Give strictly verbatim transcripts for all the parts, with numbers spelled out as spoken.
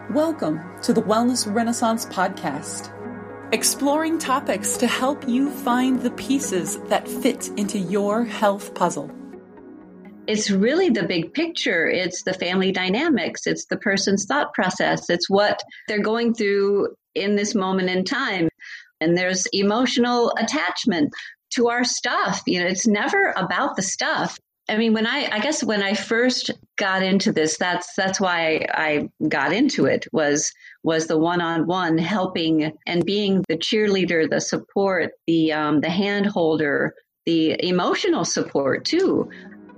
Welcome to the Wellness Renaissance Podcast, exploring topics to help you find the pieces that fit into your health puzzle. It's really the big picture. It's the family dynamics. It's the person's thought process. It's what they're going through in this moment in time. And there's emotional attachment to our stuff. You know, it's never about the stuff. I mean, when I, I guess when I first got into this, that's that's why I got into it, was was the one-on-one helping and being the cheerleader, the support, the um, the hand holder, the emotional support too.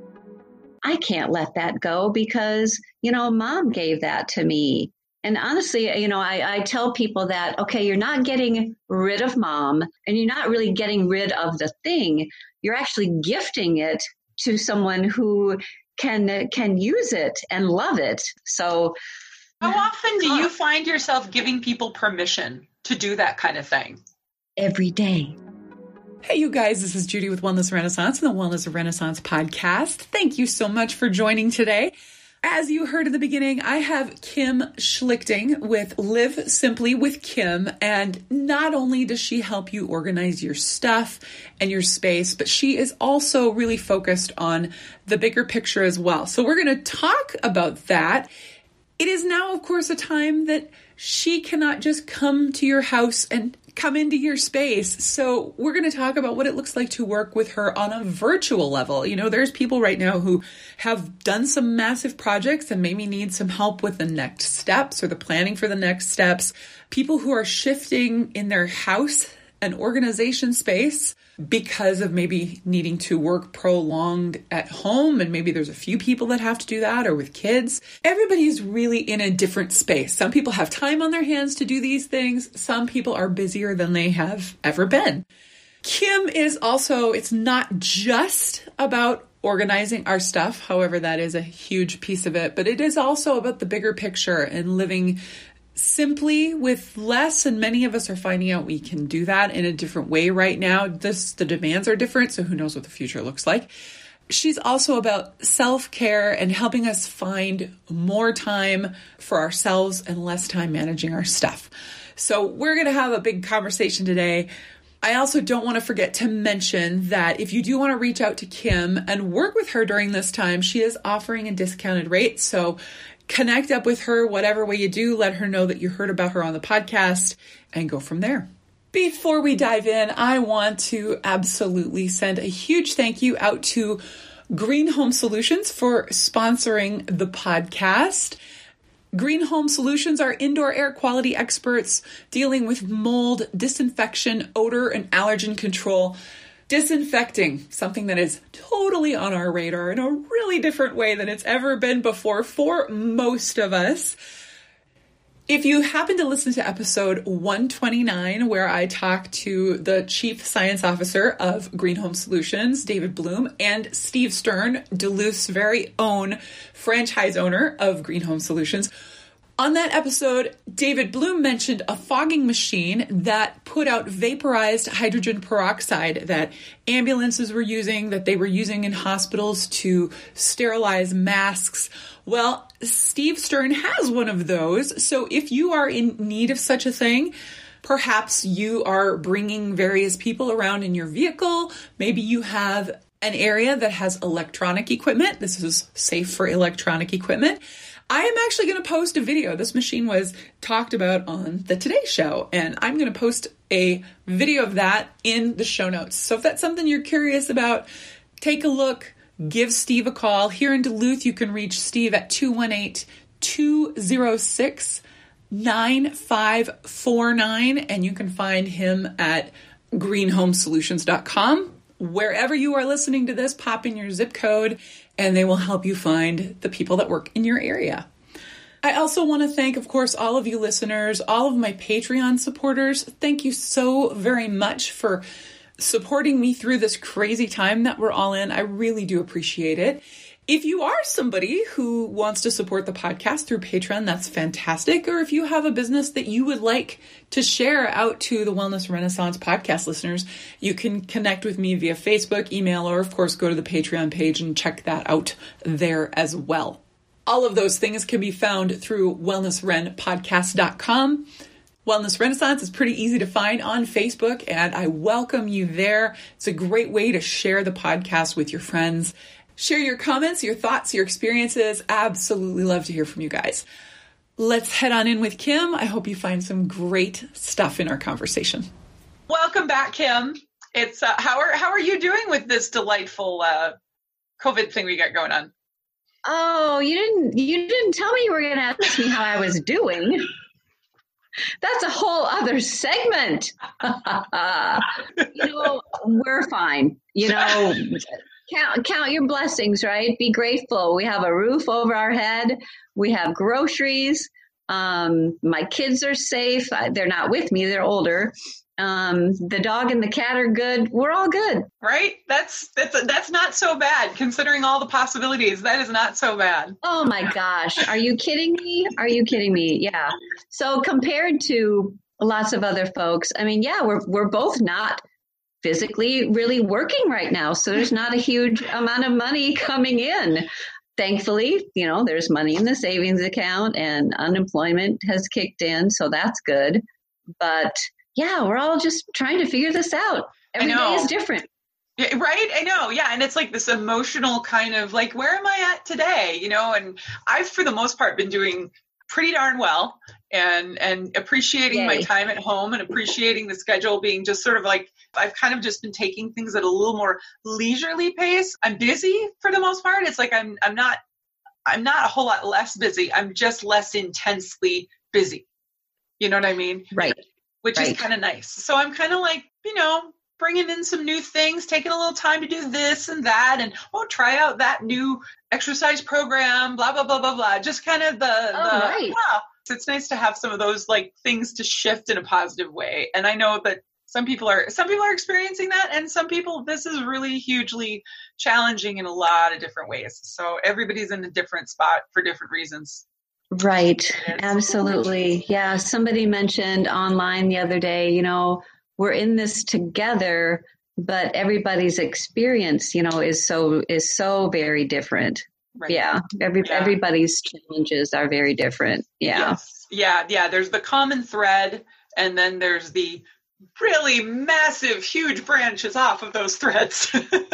I can't let that go because, you know, mom gave that to me. And honestly, you know, I, I tell people that, okay, you're not getting rid of mom and you're not really getting rid of the thing. You're actually gifting it to someone who can can use it and love it. So how often do you find yourself giving people permission to do that kind of thing? Every day. Hey, you guys, this is Judy with Wellness Renaissance and the Wellness Renaissance podcast. Thank you so much for joining today. As you heard at the beginning, I have Kim Schlichting with Live Simply with Kim. And not only does she help you organize your stuff and your space, but she is also really focused on the bigger picture as well. So we're going to talk about that. It is now, of course, a time that she cannot just come to your house and come into your space. So we're going to talk about what it looks like to work with her on a virtual level. You know, there's people right now who have done some massive projects and maybe need some help with the next steps or the planning for the next steps. People who are shifting in their house and organization space because of maybe needing to work prolonged at home, and maybe there's a few people that have to do that, or with kids. Everybody's really in a different space. Some people have time on their hands to do these things. Some people are busier than they have ever been. Kim is also, it's not just about organizing our stuff, however, that is a huge piece of it, but it is also about the bigger picture and living simply with less, and many of us are finding out we can do that in a different way right now. This, the demands are different, so who knows what the future looks like. She's also about self-care and helping us find more time for ourselves and less time managing our stuff. So we're going to have a big conversation today. I also don't want to forget to mention that if you do want to reach out to Kim and work with her during this time, she is offering a discounted rate. So connect up with her, whatever way you do, let her know that you heard about her on the podcast and go from there. Before we dive in, I want to absolutely send a huge thank you out to Green Home Solutions for sponsoring the podcast. Green Home Solutions are indoor air quality experts dealing with mold, disinfection, odor, and allergen control. Disinfecting, something that is totally on our radar in a really different way than it's ever been before for most of us. If you happen to listen to episode one twenty-nine, where I talk to the Chief Science Officer of Green Home Solutions, David Bloom, and Steve Stern, Duluth's very own franchise owner of Green Home Solutions, on that episode, David Bloom mentioned a fogging machine that put out vaporized hydrogen peroxide that ambulances were using, that they were using in hospitals to sterilize masks. Well, Steve Stern has one of those. So if you are in need of such a thing, perhaps you are bringing various people around in your vehicle. Maybe you have an area that has electronic equipment. This is safe for electronic equipment. I am actually going to post a video. This machine was talked about on the Today Show, and I'm going to post a video of that in the show notes. So if that's something you're curious about, take a look, give Steve a call. Here in Duluth, you can reach Steve at two one eight, two oh six, nine five four nine, and you can find him at green home solutions dot com. Wherever you are listening to this, pop in your zip code and they will help you find the people that work in your area. I also want to thank, of course, all of you listeners, all of my Patreon supporters. Thank you so very much for supporting me through this crazy time that we're all in. I really do appreciate it. If you are somebody who wants to support the podcast through Patreon, that's fantastic. Or if you have a business that you would like to share out to the Wellness Renaissance podcast listeners, you can connect with me via Facebook, email, or of course, go to the Patreon page and check that out there as well. All of those things can be found through wellness ren podcast dot com. Wellness Renaissance is pretty easy to find on Facebook, and I welcome you there. It's a great way to share the podcast with your friends. Share your comments, your thoughts, your experiences. Absolutely love to hear from you guys. Let's head on in with Kim. I hope you find some great stuff in our conversation. Welcome back, Kim. It's uh, how are how are you doing with this delightful uh, COVID thing we got going on? Oh, you didn't you didn't tell me you were going to ask me how I was doing. That's a whole other segment. You know, we're fine. You know, count count your blessings, right? Be grateful. We have a roof over our head. We have groceries. Um, my kids are safe. They're not with me. They're older. Um, the dog and the cat are good. We're all good. Right? That's, that's, that's not so bad considering all the possibilities. That is not so bad. Oh my gosh. Are you kidding me? Are you kidding me? Yeah. So compared to lots of other folks, I mean, yeah, we're, we're both not physically really working right now. So there's not a huge amount of money coming in. Thankfully, you know, there's money in the savings account and unemployment has kicked in. So that's good. But yeah, we're all just trying to figure this out. Every day is different. Yeah, right? I know. Yeah. And it's like this emotional kind of like, where am I at today? You know, and I've, for the most part, been doing pretty darn well and, and appreciating Yay. my time at home and appreciating the schedule being just sort of like, I've kind of just been taking things at a little more leisurely pace. I'm busy for the most part. It's like, I'm, I'm not, I'm not a whole lot less busy. I'm just less intensely busy. You know what I mean? Right. Which right. is kind of nice. So I'm kind of like, you know, bringing in some new things, taking a little time to do this and that, and oh, try out that new exercise program, blah, blah, blah, blah, blah. Just kind of the, oh, the right. yeah. So it's nice to have some of those like things to shift in a positive way. And I know that some people are, some people are experiencing that. And some people, this is really hugely challenging in a lot of different ways. So everybody's in a different spot for different reasons. Right. Absolutely. Yeah. Somebody mentioned online the other day, you know, we're in this together, but everybody's experience, you know, is so, is so very different. Right. Yeah. Every, yeah. Everybody's challenges are very different. Yeah. Yes. Yeah. Yeah. There's the common thread, and then there's the really massive, huge branches off of those threads.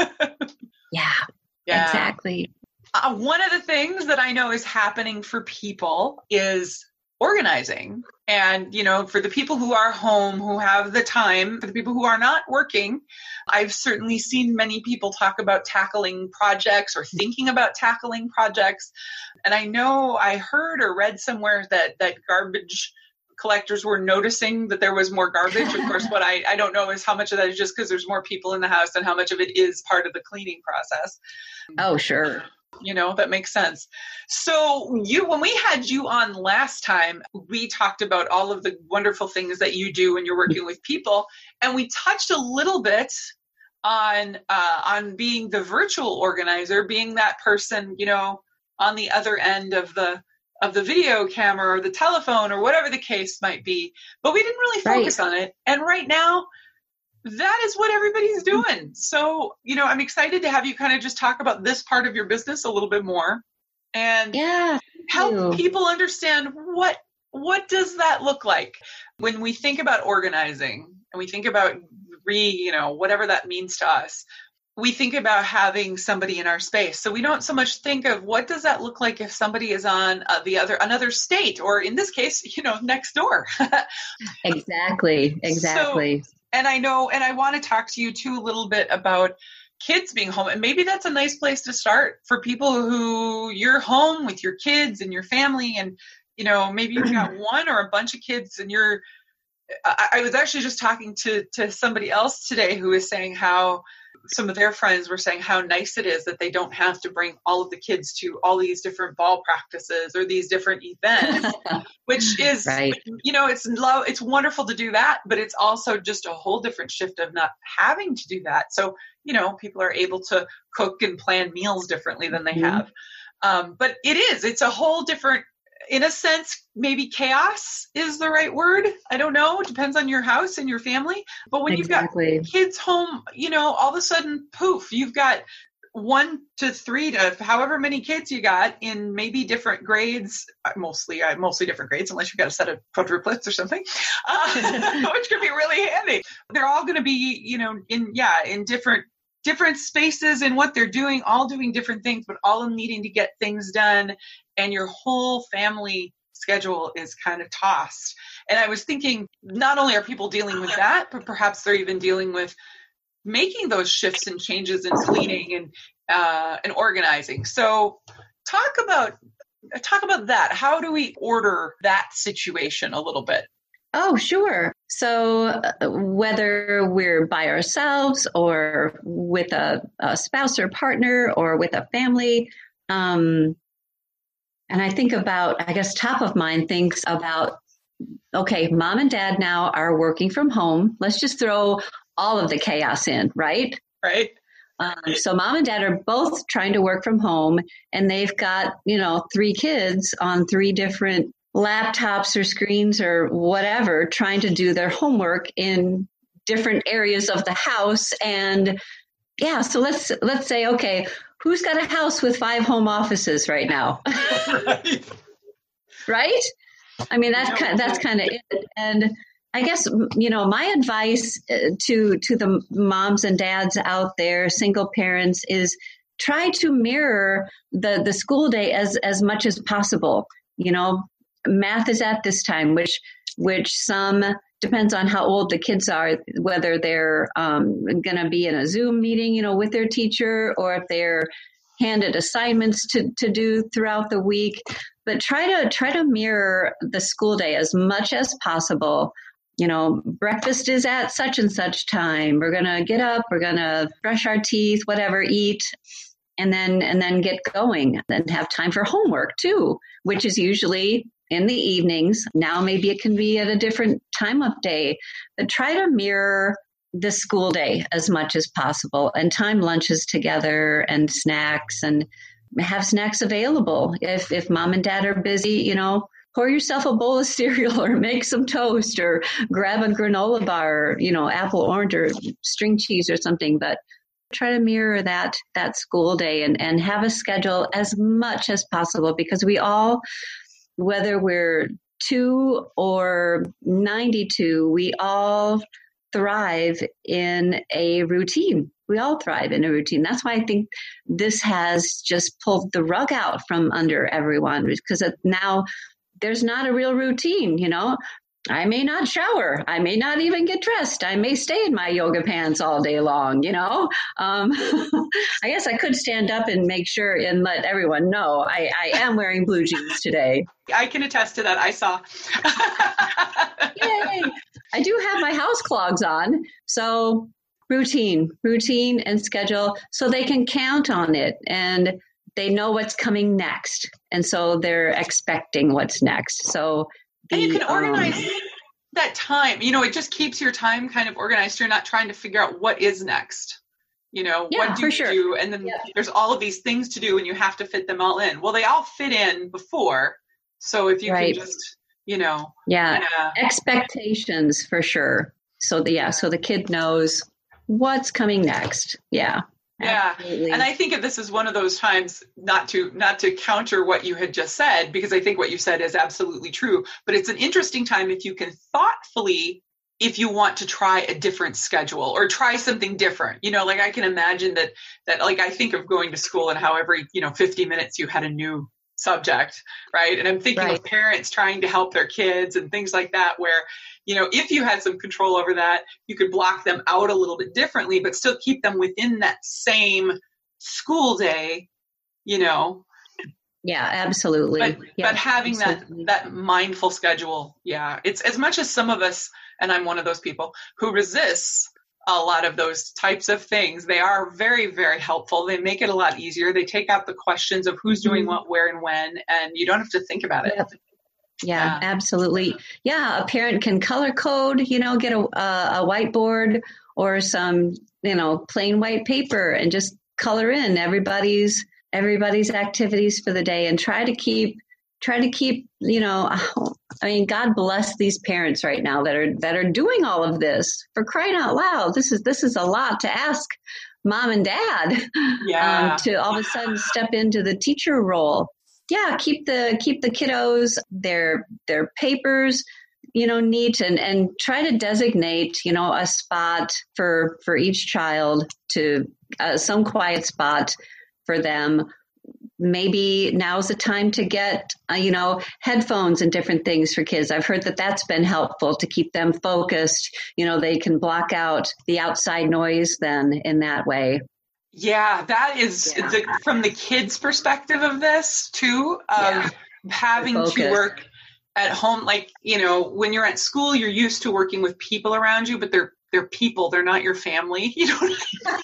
yeah, yeah. Exactly. Uh, one of the things that I know is happening for people is organizing. And, you know, for the people who are home, who have the time, for the people who are not working, I've certainly seen many people talk about tackling projects or thinking about tackling projects. And I know I heard or read somewhere that, that garbage collectors were noticing that there was more garbage. Of course, what I, I don't know is how much of that is just because there's more people in the house and how much of it is part of the cleaning process. Oh, sure. You know, that makes sense. So you, when we had you on last time, we talked about all of the wonderful things that you do when you're working with people. And we touched a little bit on, uh, on being the virtual organizer, being that person, you know, on the other end of the, of the video camera or the telephone or whatever the case might be. But we didn't really focus right. on it. And right now, that is what everybody's doing. So, you know, I'm excited to have you kind of just talk about this part of your business a little bit more and yeah, help you. people understand what, what does that look like when we think about organizing and we think about re, you know, whatever that means to us. We think about having somebody in our space. So we don't so much think of what does that look like if somebody is on uh, the other, another state, or in this case, you know, next door. Exactly. Exactly. So, and I know, and I want to talk to you too a little bit about kids being home. And maybe that's a nice place to start for people who you're home with your kids and your family. And, you know, maybe you've got one or a bunch of kids and you're, I, I was actually just talking to, to somebody else today who was saying how some of their friends were saying how nice it is that they don't have to bring all of the kids to all these different ball practices or these different events, which is, right. you know, it's love, it's wonderful to do that, but it's also just a whole different shift of not having to do that. So, you know, people are able to cook and plan meals differently than they mm-hmm. have. Um, but it is, it's a whole different, in a sense, maybe chaos is the right word. I don't know. It depends on your house and your family. But when exactly. you've got kids home, you know, all of a sudden, poof, you've got one to three to however many kids you got in maybe different grades, mostly uh, mostly different grades, unless you've got a set of quadruplets or something, uh, which could be really handy. They're all going to be, you know, in, yeah, in different different spaces and what they're doing, all doing different things, but all needing to get things done. And your whole family schedule is kind of tossed. And I was thinking, not only are people dealing with that, but perhaps they're even dealing with making those shifts and changes and cleaning and uh, and organizing. So talk about talk about that. How do we order that situation a little bit? Oh, sure. So uh, whether we're by ourselves or with a, a spouse or partner or with a family, um, and I think about, I guess top of mind thinks about, okay, mom and dad now are working from home. Let's just throw all of the chaos in, right? Right. Um, so mom and dad are both trying to work from home, and they've got, you know, three kids on three different laptops or screens or whatever, trying to do their homework in different areas of the house. And yeah, so let's let's say, okay, who's got a house with five home offices right now? Right. Right? I mean, that's kind of, that's kind of it. And I guess, you know, my advice to to the moms and dads out there, single parents, is try to mirror the the school day as as much as possible. You know, math is at this time, which which some depends on how old the kids are, whether they're um, going to be in a Zoom meeting, you know, with their teacher, or if they're handed assignments to, to do throughout the week. But try to try to mirror the school day as much as possible. You know, breakfast is at such and such time. We're going to get up, we're going to brush our teeth, whatever, eat, and then and then get going and have time for homework too, which is usually in the evenings. Now maybe it can be at a different time of day, but try to mirror the school day as much as possible and time lunches together and snacks, and have snacks available. If if mom and dad are busy, you know, pour yourself a bowl of cereal or make some toast or grab a granola bar, or, you know, apple, orange, or string cheese or something. But try to mirror that that school day and, and have a schedule as much as possible, because we all, whether we're two or ninety-two, we all thrive in a routine. We all thrive in a routine. That's why I think this has just pulled the rug out from under everyone, because now there's not a real routine. You know, I may not shower. I may not even get dressed. I may stay in my yoga pants all day long, you know. Um, I guess I could stand up and make sure and let everyone know I, I am wearing blue jeans today. I can attest to that. I saw. Yay! I do have my house clogs on. So routine, routine and schedule, so they can count on it and they know what's coming next. And so they're expecting what's next. So The, and you can organize um, that time. You know, it just keeps your time kind of organized. You're not trying to figure out what is next. You know, yeah, what do for you sure. do? And then yeah. there's all of these things to do and you have to fit them all in. Well, they all fit in before. So if you right. can just, you know. Yeah, kinda... expectations for sure. So the, yeah, so the kid knows what's coming next. Yeah. Yeah. Absolutely. And I think that this is one of those times, not to not to counter what you had just said, because I think what you said is absolutely true, but it's an interesting time if you can thoughtfully, if you want to try a different schedule or try something different. You know, like I can imagine that, that like I think of going to school and how every, you know, fifty minutes you had a new subject, right? And I'm thinking right. of parents trying to help their kids and things like that, where, you know, if you had some control over that, you could block them out a little bit differently, but still keep them within that same school day, you know? Yeah, absolutely. But, yeah, but having absolutely. that, that mindful schedule, yeah, it's as much as some of us, and I'm one of those people who resists a lot of those types of things. They are very, very helpful. They make it a lot easier. They take out the questions of who's doing what, where, and when, and you don't have to think about it. Yep. Yeah, yeah, absolutely. Yeah, a parent can color code, you know, get a, a, a whiteboard or some, you know, plain white paper and just color in everybody's everybody's activities for the day and try to keep try to keep, you know, I mean, God bless these parents right now that are that are doing all of this. For crying out loud, this is this is a lot to ask mom and dad yeah. um, to all of a sudden step into the teacher role. Yeah, keep the keep the kiddos, their their papers, you know, neat, and, and try to designate, you know, a spot for for each child, to uh, some quiet spot for them. Maybe now's the time to get, uh, you know, headphones and different things for kids. I've heard that that's been helpful to keep them focused. You know, they can block out the outside noise then in that way. Yeah, that is yeah. The, from the kids' perspective of this too, of yeah. having to work at home. Like, you know, when you're at school, you're used to working with people around you, but they're they're people. They're not your family. You know what I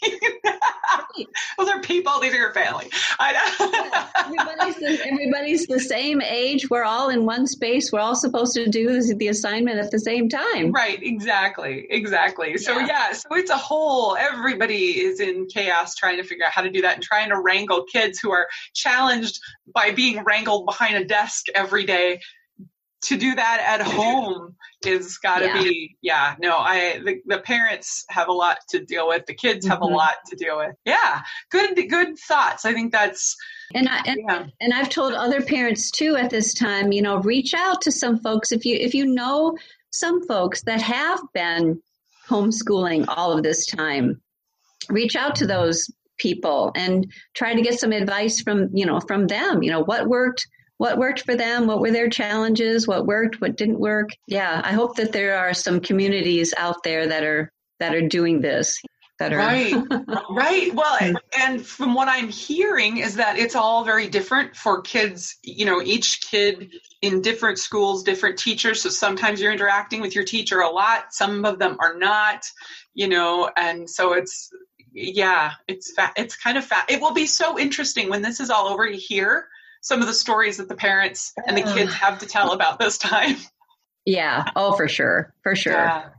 mean? Well, they're people. These are your family. I know. everybody's, the, everybody's the same age. We're all in one space. We're all supposed to do the assignment at the same time. Right. Exactly. Exactly. So yeah. yeah. So it's a whole, everybody is in chaos trying to figure out how to do that and trying to wrangle kids who are challenged by being wrangled behind a desk every day. To do that at home is got to yeah. be, yeah, no, I, the, the parents have a lot to deal with. The kids have mm-hmm. a lot to deal with. Yeah. Good, good thoughts. I think that's, and I, and, yeah. and I've told other parents too at this time, you know, reach out to some folks. If you, if you know some folks that have been homeschooling all of this time, reach out to those people and try to get some advice from, you know, from them, you know, what worked, What worked for them? What were their challenges? What worked? What didn't work? Yeah, I hope that there are some communities out there that are that are doing this. That are right, right. Well, and, and from what I'm hearing is that it's all very different for kids. You know, each kid in different schools, different teachers. So sometimes you're interacting with your teacher a lot. Some of them are not. You know, and so it's yeah, it's fa- it's kind of fa- It will be so interesting when this is all over to hear some of the stories that the parents and the kids have to tell about this time. Yeah. Oh, for sure. For sure. Yeah.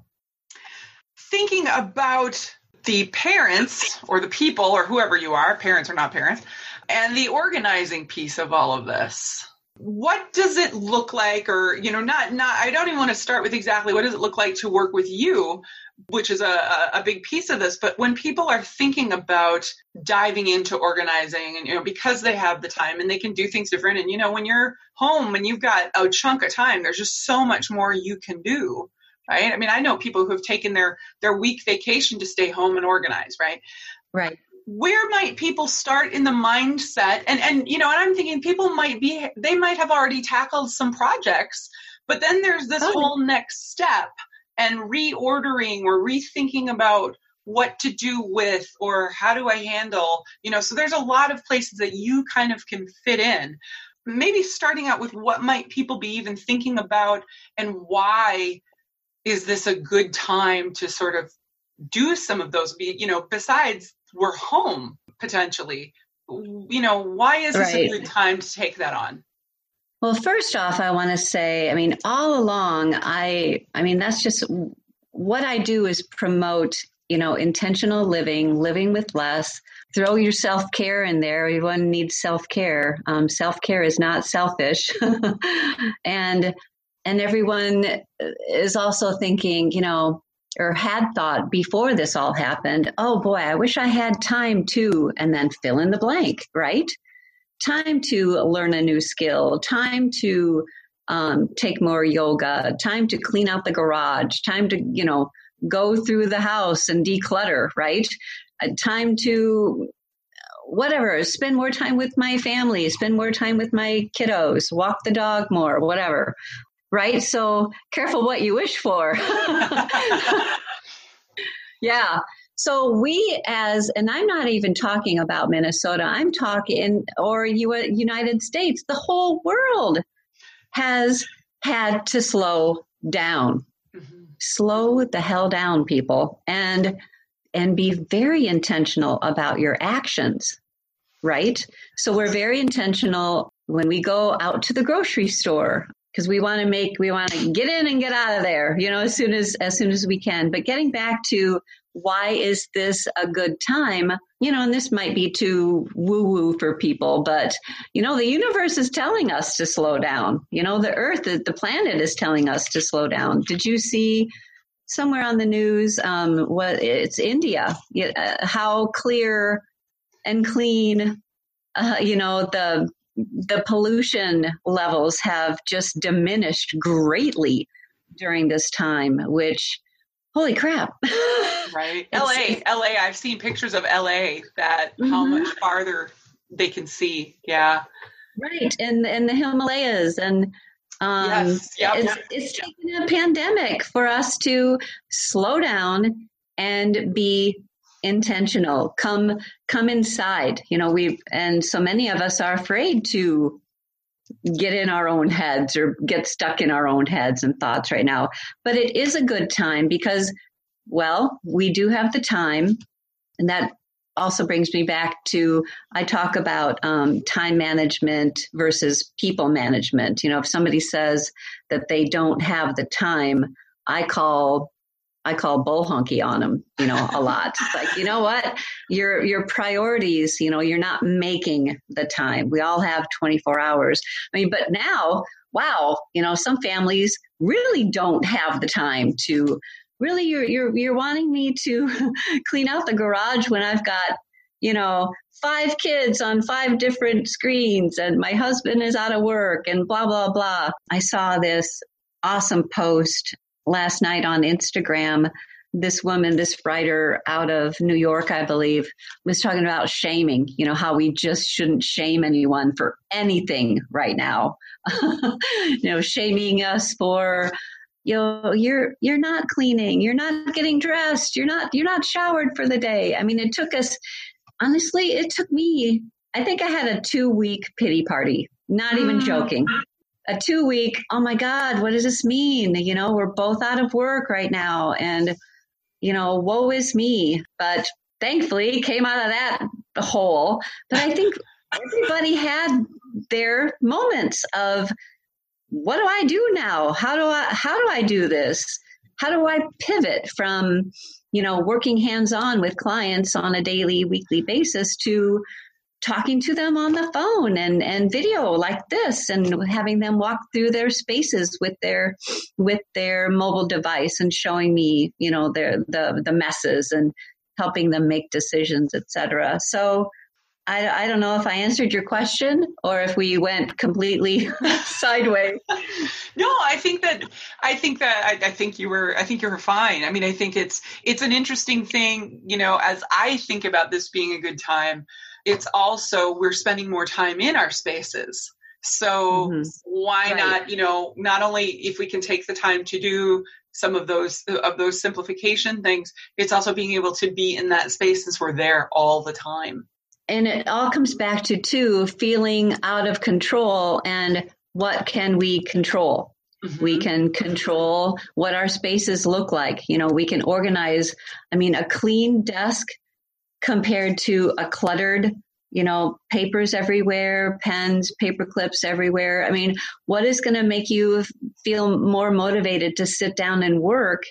Thinking about the parents or the people or whoever you are, parents or not parents, and the organizing piece of all of this. What does it look like, or, you know, not, not, I don't even want to start with exactly what does it look like to work with you, which is a, a big piece of this. But when people are thinking about diving into organizing and, you know, because they have the time and they can do things different. And, you know, when you're home and you've got a chunk of time, there's just so much more you can do. Right. I mean, I know people who have taken their, their week vacation to stay home and organize. Right. Right. Where might people start in the mindset? And, and, you know, and I'm thinking people might be, they might have already tackled some projects, but then there's this oh. whole next step and reordering or rethinking about what to do with, or how do I handle, you know, so there's a lot of places that you kind of can fit in. Maybe starting out with what might people be even thinking about, and why is this a good time to sort of do some of those, you know, besides we're home potentially, you know, why is this right. a good time to take that on? Well, first off, I want to say, I mean, all along, I, I mean, that's just what I do is promote, you know, intentional living, living with less. Throw your self-care in there. Everyone needs self-care. Um, self-care is not selfish. and, and everyone is also thinking, you know, or had thought before this all happened, oh boy, I wish I had time to, and then fill in the blank, right? Time to learn a new skill, time to um, take more yoga, time to clean out the garage, time to, you know, go through the house and declutter, right? Uh, time to whatever, spend more time with my family, spend more time with my kiddos, walk the dog more, whatever. Right? So careful what you wish for. Yeah. So we as, and I'm not even talking about Minnesota, I'm talking, or U- United States, the whole world has had to slow down. Mm-hmm. Slow the hell down, people, and, and be very intentional about your actions. Right? So we're very intentional when we go out to the grocery store, because we want to make, we want to get in and get out of there, you know, as soon as, as soon as we can. But getting back to why is this a good time? You know, and this might be too woo-woo for people, but, you know, the universe is telling us to slow down. You know, the earth, the, the planet is telling us to slow down. Did you see somewhere on the news, um, what it's India, uh, how clear and clean, uh, you know, the the pollution levels have just diminished greatly during this time, which, holy crap. Right. L A, L A, I've seen pictures of L A that mm-hmm. how much farther they can see. Yeah. Right. And, and the Himalayas and, um, yes. Yep. it's, it's taken a pandemic for us to slow down and be intentional, come, come inside, you know, we've, and so many of us are afraid to get in our own heads or get stuck in our own heads and thoughts right now. But it is a good time because, well, we do have the time. And that also brings me back to, I talk about um, time management versus people management. You know, if somebody says that they don't have the time, I call I call bull honky on them, you know, a lot. It's like, you know what, your, your priorities, you know, you're not making the time. We all have twenty-four hours. I mean, but now, wow, you know, some families really don't have the time to really, you're, you're, you're wanting me to clean out the garage when I've got, you know, five kids on five different screens and my husband is out of work and blah, blah, blah. I saw this awesome post last night on Instagram. This woman, this writer out of New York, I believe, was talking about shaming, you know, how we just shouldn't shame anyone for anything right now. You know, shaming us for, you know, you're, you're not cleaning, you're not getting dressed, you're not, you're not showered for the day. I mean, it took us, honestly, it took me, I think I had a two week pity party, not even mm. joking. A two week, oh my God, what does this mean? You know, we're both out of work right now and, you know, woe is me. But thankfully came out of that hole. But I think everybody had their moments of, what do I do now? How do I, how do I do this? How do I pivot from, you know, working hands-on with clients on a daily, weekly basis to talking to them on the phone and, and video like this and having them walk through their spaces with their with their mobile device and showing me, you know, their the the messes and helping them make decisions, et cetera. So I, I don't know if I answered your question or if we went completely sideways. No, I think that I think that I, I think you were I think you were fine. I mean, I think it's it's an interesting thing, you know, as I think about this being a good time. It's also, we're spending more time in our spaces. So mm-hmm. why right. not, you know, not only if we can take the time to do some of those, of those simplification things, it's also being able to be in that space since we're there all the time. And it all comes back to, too, feeling out of control and what can we control? Mm-hmm. We can control what our spaces look like. You know, we can organize, I mean, a clean desk compared to a cluttered, you know, papers everywhere, pens, paper clips everywhere. I mean, what is going to make you feel more motivated to sit down and work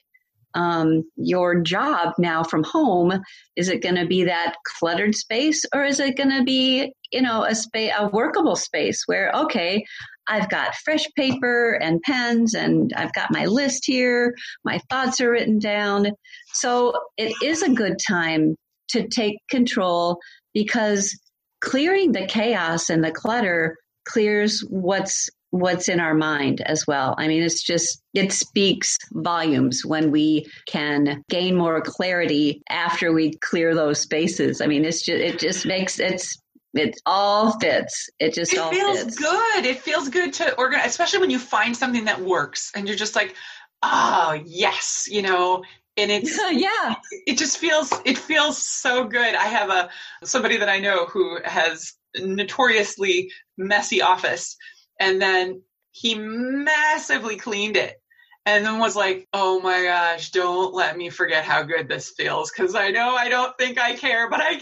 um, your job now from home? Is it going to be that cluttered space or is it going to be, you know, a space, a workable space where, okay, I've got fresh paper and pens and I've got my list here. My thoughts are written down. So it is a good time to take control because clearing the chaos and the clutter clears what's what's in our mind as well. I mean, it's just, it speaks volumes when we can gain more clarity after we clear those spaces. I mean, it's just, it just makes, it's, it all fits. It just it all feels fits. good. It feels good to organize, especially when you find something that works and you're just like, oh, yes, you know, and it's, yeah, it just feels, it feels so good. I have a, somebody that I know who has a notoriously messy office, and then he massively cleaned it and then was like, oh my gosh, don't let me forget how good this feels. Cause I know I don't think I care, but I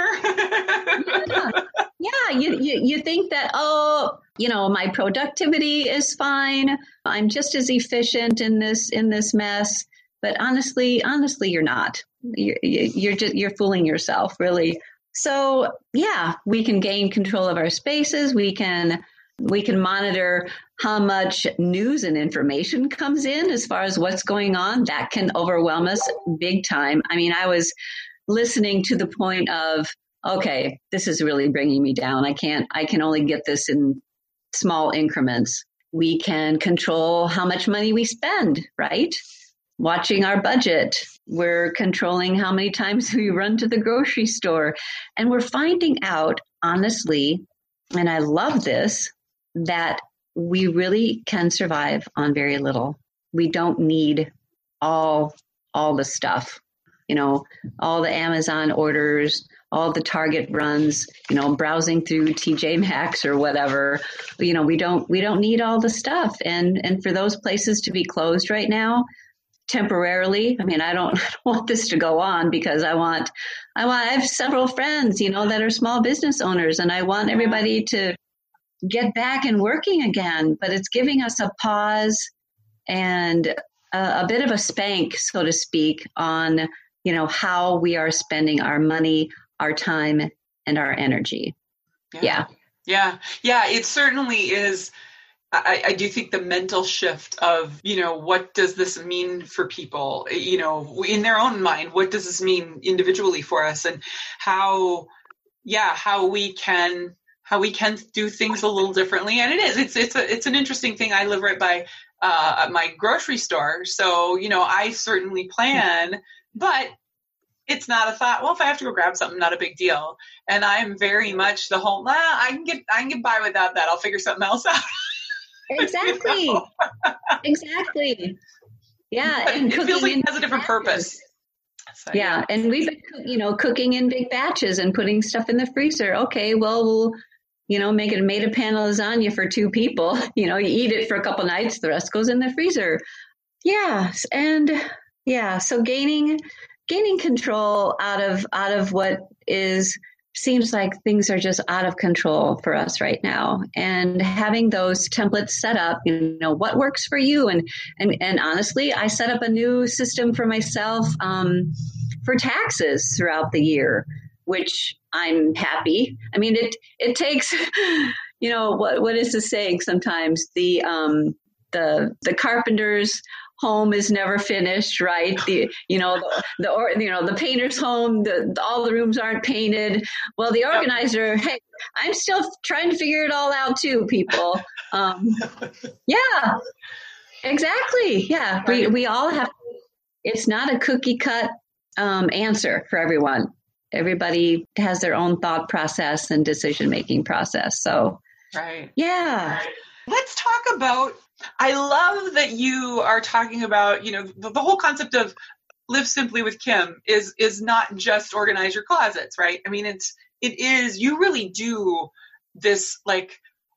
care. yeah. yeah you, you, you think that, oh, you know, my productivity is fine. I'm just as efficient in this, in this mess. But honestly, honestly, you're not. You're, you're just, you're fooling yourself, really. So yeah, we can gain control of our spaces. We can We can monitor how much news and information comes in as far as what's going on. That can overwhelm us big time. I mean, I was listening to the point of, okay, this is really bringing me down. I can't, I can only get this in small increments. We can control how much money we spend, right? Watching our budget. We're controlling how many times we run to the grocery store. And we're finding out, honestly, and I love this, that we really can survive on very little. We don't need all, all the stuff, you know, all the Amazon orders, all the Target runs, you know, browsing through T J Maxx or whatever. You know, we don't, we don't need all the stuff. And, and for those places to be closed right now, temporarily, I mean, I don't, I don't want this to go on because I want, I want, I have several friends, you know, that are small business owners, and I want everybody to get back and working again, but it's giving us a pause and a, a bit of a spank, so to speak, on, you know, how we are spending our money, our time, and our energy. Yeah. Yeah. Yeah. Yeah. It certainly is. I, I do think the mental shift of, you know, what does this mean for people, you know, in their own mind, what does this mean individually for us, and how, yeah, how we can, how we can do things a little differently. And it is, it's, it's a, it's an interesting thing. I live right by uh, my grocery store. So, you know, I certainly plan, but it's not a thought, well, if I have to go grab something, not a big deal. And I'm very much the whole, nah, I can get, I can get by without that. I'll figure something else out. Exactly. You know? Exactly. Yeah. But and it feels like it has a different batches. purpose. So, yeah. yeah. And we've been, you know, cooking in big batches and putting stuff in the freezer. Okay, well, we'll, you know, make it made a pan of lasagna for two people. You know, you eat it for a couple nights, the rest goes in the freezer. Yeah. And yeah, so gaining, gaining control out of, out of what is, seems like things are just out of control for us right now, and having those templates set up, you know, what works for you. And, and, and honestly, I set up a new system for myself, um, for taxes throughout the year, which I'm happy. I mean, it, it takes, you know, what, what is the saying sometimes? The, um, the, the carpenter's home is never finished, right? The, you know, the, the or, you know, the painter's home, the, the, all the rooms aren't painted. Well, the organizer, hey, I'm still trying to figure it all out too, people. Um, yeah, exactly. Yeah. We, we all have, it's not a cookie cut, um, answer for everyone. Everybody has their own thought process and decision-making process. So, right. Yeah. Right. Let's talk about, I love that you are talking about, you know, the, the whole concept of Live Simply with Kim is, is not just organize your closets, right? I mean, it's, it is, you really do this like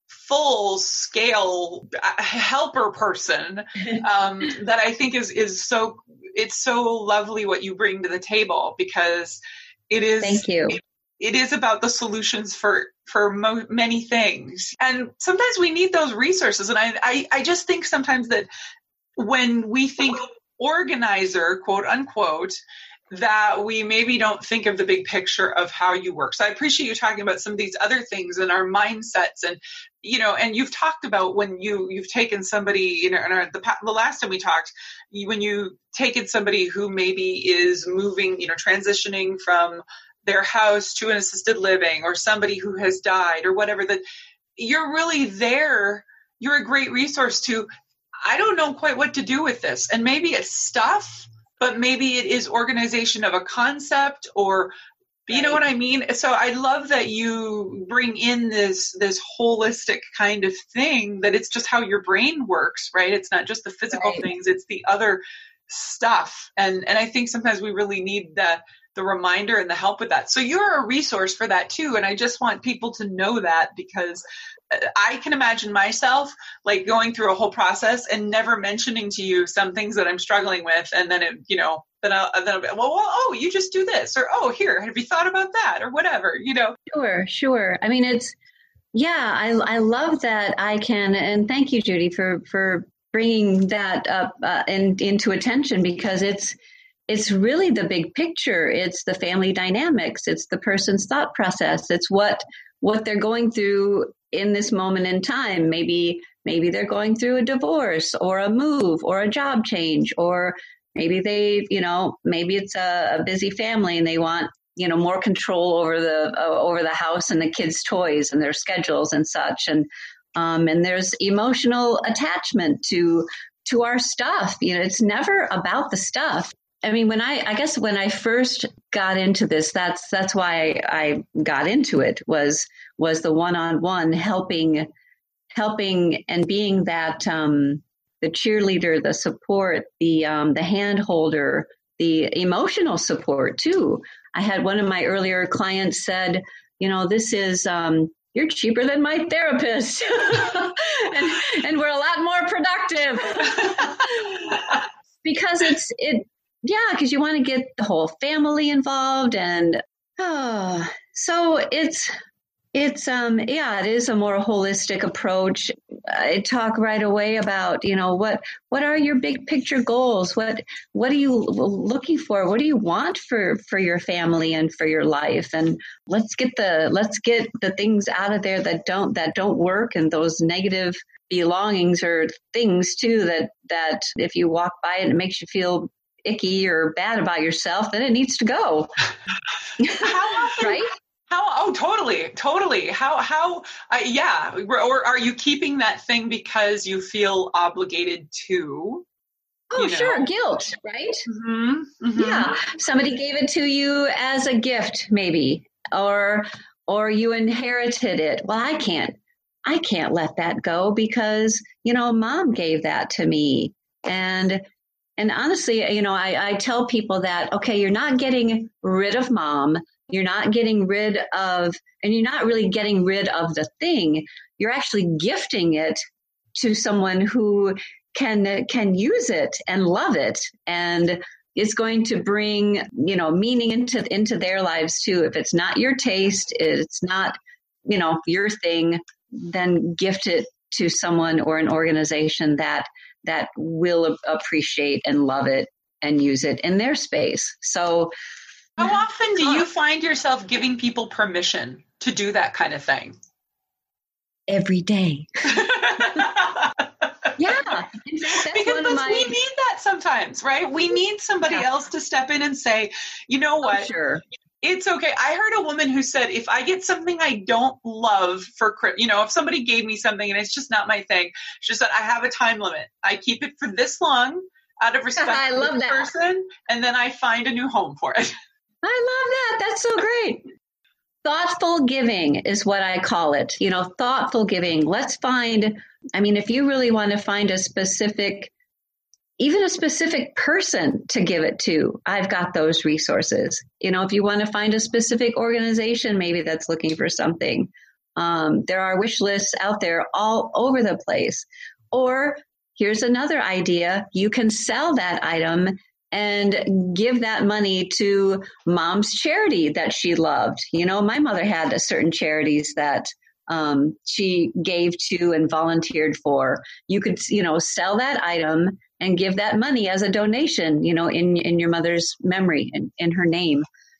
full scale helper person, um, that I think is, is so, it's so lovely what you bring to the table, because it is, thank you. It, it is about the solutions for, for mo- many things. And sometimes we need those resources. And I, I, I just think sometimes that when we think organizer, quote unquote, that we maybe don't think of the big picture of how you work. So I appreciate you talking about some of these other things and our mindsets, and, you know, and you've talked about when you, you've taken somebody, you know, in our, the, the last time we talked, you, when you taken somebody who maybe is moving, you know, transitioning from their house to an assisted living, or somebody who has died or whatever, that you're really there. You're a great resource to, I don't know quite what to do with this. And maybe it's stuff, but maybe it is organization of a concept, or, you know what I mean? So I love that you bring in this, this holistic kind of thing, that it's just how your brain works, right? It's not just the physical right. things, it's the other stuff. And, and I think sometimes we really need the, the reminder and the help with that. So you're a resource for that too. And I just want people to know that, because I can imagine myself like going through a whole process and never mentioning to you some things that I'm struggling with. And then, it, you know, then I'll, then I'll be, well, well, oh, you just do this, or, oh, here, have you thought about that, or whatever, you know? Sure, sure. I mean, it's, yeah, I, I love that I can, and thank you, Judy, for, for bringing that up uh, in, into attention, because it's, it's really the big picture. It's the family dynamics. It's the person's thought process. It's what, what they're going through in this moment in time. Maybe, maybe they're going through a divorce or a move or a job change, or maybe they, you know, maybe it's a, a busy family and they want, you know, more control over the, uh, over the house and the kids' toys and their schedules and such. And, um, and there's emotional attachment to, to our stuff. You know, it's never about the stuff. I mean, when I, I guess when I first got into this, that's, that's why I got into it was, was the one-on-one helping, helping and being that, um, the cheerleader, the support, the, um, the hand holder, the emotional support too. I had one of my earlier clients said, you know, this is, um, you're cheaper than my therapist and, and we're a lot more productive because it's, it, yeah, because you want to get the whole family involved. And oh, so it's, it's, um, yeah, it is a more holistic approach. I talk right away about, you know, what, what are your big picture goals? What, what are you looking for? What do you want for, for your family and for your life? And let's get the, let's get the things out of there that don't, that don't work. And those negative belongings or things too, that, that if you walk by it, it makes you feel icky or bad about yourself, then it needs to go. How often, right? How, oh, totally, totally. How, how, uh, yeah. Or are you keeping that thing because you feel obligated to? Oh, you know? Sure. Guilt, right? Mm-hmm, mm-hmm. Yeah. Somebody gave it to you as a gift, maybe, or, or you inherited it. Well, I can't, I can't let that go because, you know, mom gave that to me. And, and honestly, you know, I, I tell people that, okay, you're not getting rid of mom. You're not getting rid of, and you're not really getting rid of the thing. You're actually gifting it to someone who can, can use it and love it. And it's going to bring, you know, meaning into, into their lives too. If it's not your taste, it's not, you know, your thing, then gift it to someone or an organization that, that will appreciate and love it and use it in their space. So, how often do you find yourself giving people permission to do that kind of thing? Every day. Yeah. In fact, that's because one of my... we need that sometimes, right? We need somebody yeah. else to step in and say, you know what? Oh, sure. It's okay. I heard a woman who said, if I get something I don't love for, you know, if somebody gave me something and it's just not my thing, she said, I have a time limit. I keep it for this long out of respect I for love the that. person, and then I find a new home for it. I love that. That's so great. Thoughtful giving is what I call it. You know, thoughtful giving. Let's find, I mean, if you really want to find a specific, even a specific person to give it to, I've got those resources. You know, if you want to find a specific organization, maybe that's looking for something. Um, there are wish lists out there all over the place. Or here's another idea. You can sell that item and give that money to mom's charity that she loved. You know, my mother had a certain charities that um, she gave to and volunteered for. You could, you know, sell that item and give that money as a donation, you know, in, in your mother's memory and in her name.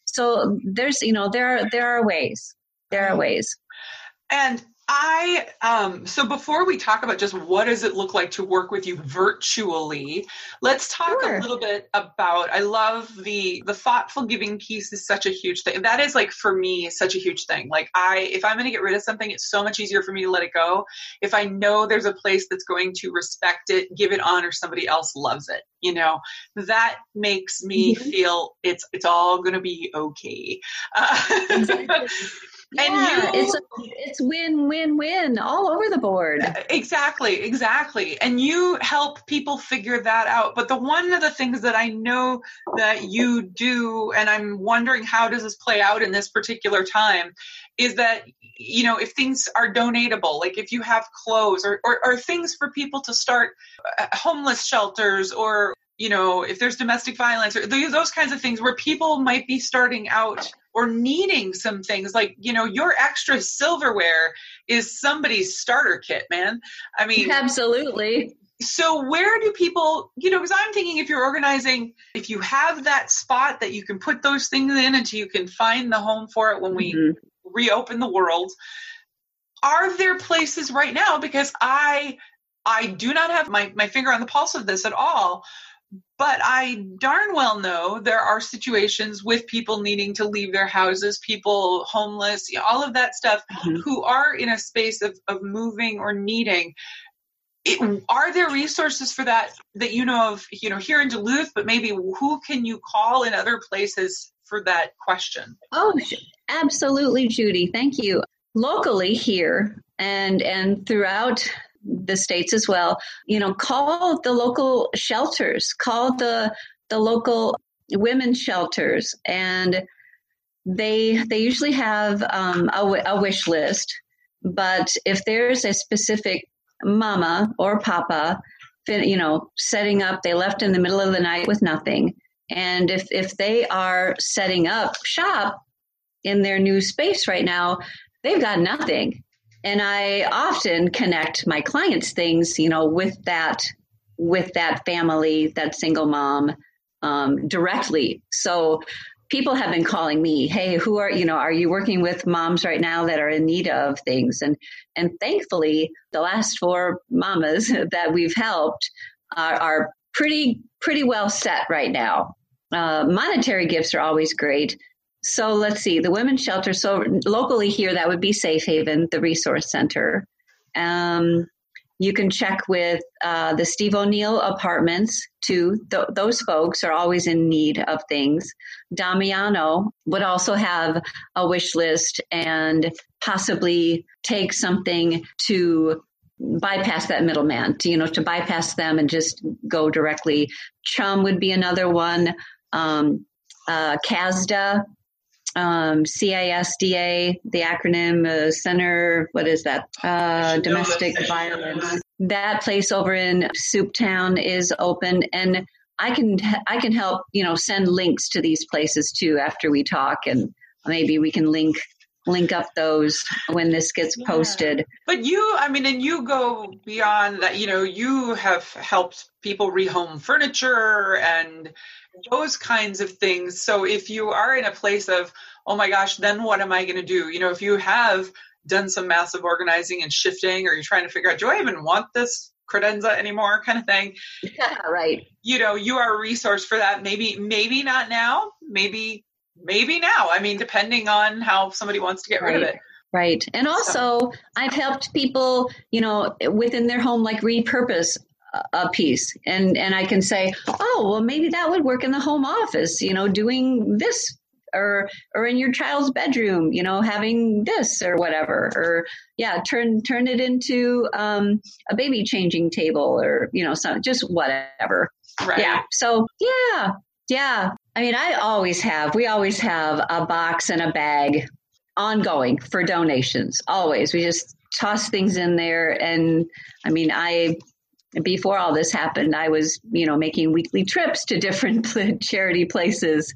So there's, you know, there are, there are ways, there are ways. And I, um, so before we talk about just what does it look like to work with you virtually, let's talk Sure. a little bit about, I love the, the thoughtful giving piece is such a huge thing. That is like, for me, such a huge thing. Like I, if I'm going to get rid of something, it's so much easier for me to let it go. If I know there's a place that's going to respect it, give it on, or somebody else loves it, you know, that makes me mm-hmm. feel it's, it's all going to be okay. Uh, exactly. And yeah, you, it's a, it's win, win, win all over the board. Exactly, exactly. And you help people figure that out. But the one of the things that I know that you do, and I'm wondering how does this play out in this particular time, is that, you know, if things are donatable, like if you have clothes or, or, or things for people to start uh, homeless shelters, or, you know, if there's domestic violence or those kinds of things where people might be starting out or needing some things, like, you know, your extra silverware is somebody's starter kit, man. I mean, absolutely. So where do people, you know, because I'm thinking if you're organizing, if you have that spot that you can put those things in until you can find the home for it when we, mm-hmm. reopen the world. Are there places right now, because I I do not have my, my finger on the pulse of this at all, but I darn well know there are situations with people needing to leave their houses, people homeless, all of that stuff, mm-hmm. who are in a space of, of moving or needing. It, are there resources for that that you know of, you know, here in Duluth, but maybe who can you call in other places for that question? Oh, absolutely, Judy. Thank you. Locally here and and throughout the states as well, you know, call the local shelters, call the the local women's shelters, and they they usually have um, a, a wish list. But if there's a specific mama or papa, you know, setting up, they left in the middle of the night with nothing, and if if they are setting up shop in their new space right now, they've got nothing. And I often connect my clients' things, you know, with that, with that family, that single mom, um, directly. So people have been calling me, hey, who are, you know, are you working with moms right now that are in need of things? And, and thankfully the last four mamas that we've helped are, are pretty, pretty well set right now. Uh, monetary gifts are always great. So let's see, the women's shelter. So locally here, that would be Safe Haven, the resource center. Um, you can check with uh, the Steve O'Neill apartments too. Th- those folks are always in need of things. Damiano would also have a wish list and possibly take something to bypass that middleman, to, you know, to bypass them and just go directly. Chum would be another one. Um, uh, C A S D A. Um, C I S D A, the acronym uh, Center, what is that? Uh, Domestic Violence. That place over in Souptown is open, and I can I can help, you know, send links to these places too after we talk, and maybe we can link link up those when this gets posted. Yeah. But you, I mean, and you go beyond that, you know, you have helped people rehome furniture and those kinds of things. So if you are in a place of, oh my gosh, then what am I going to do? You know, if you have done some massive organizing and shifting, or you're trying to figure out, do I even want this credenza anymore kind of thing? Yeah, right. You know, you are a resource for that. Maybe, maybe not now, maybe, maybe now. I mean, depending on how somebody wants to get right. rid of it. Right. And also so. I've helped people, you know, within their home, like repurpose a piece, and, and I can say, oh, well, maybe that would work in the home office, you know, doing this, or, or in your child's bedroom, you know, having this or whatever, or yeah, turn, turn it into um, a baby changing table, or, you know, some, just whatever. Right. Yeah. So yeah, yeah. I mean, I always have, we always have a box and a bag ongoing for donations. Always. We just toss things in there. And I mean, I, before all this happened, I was, you know, making weekly trips to different charity places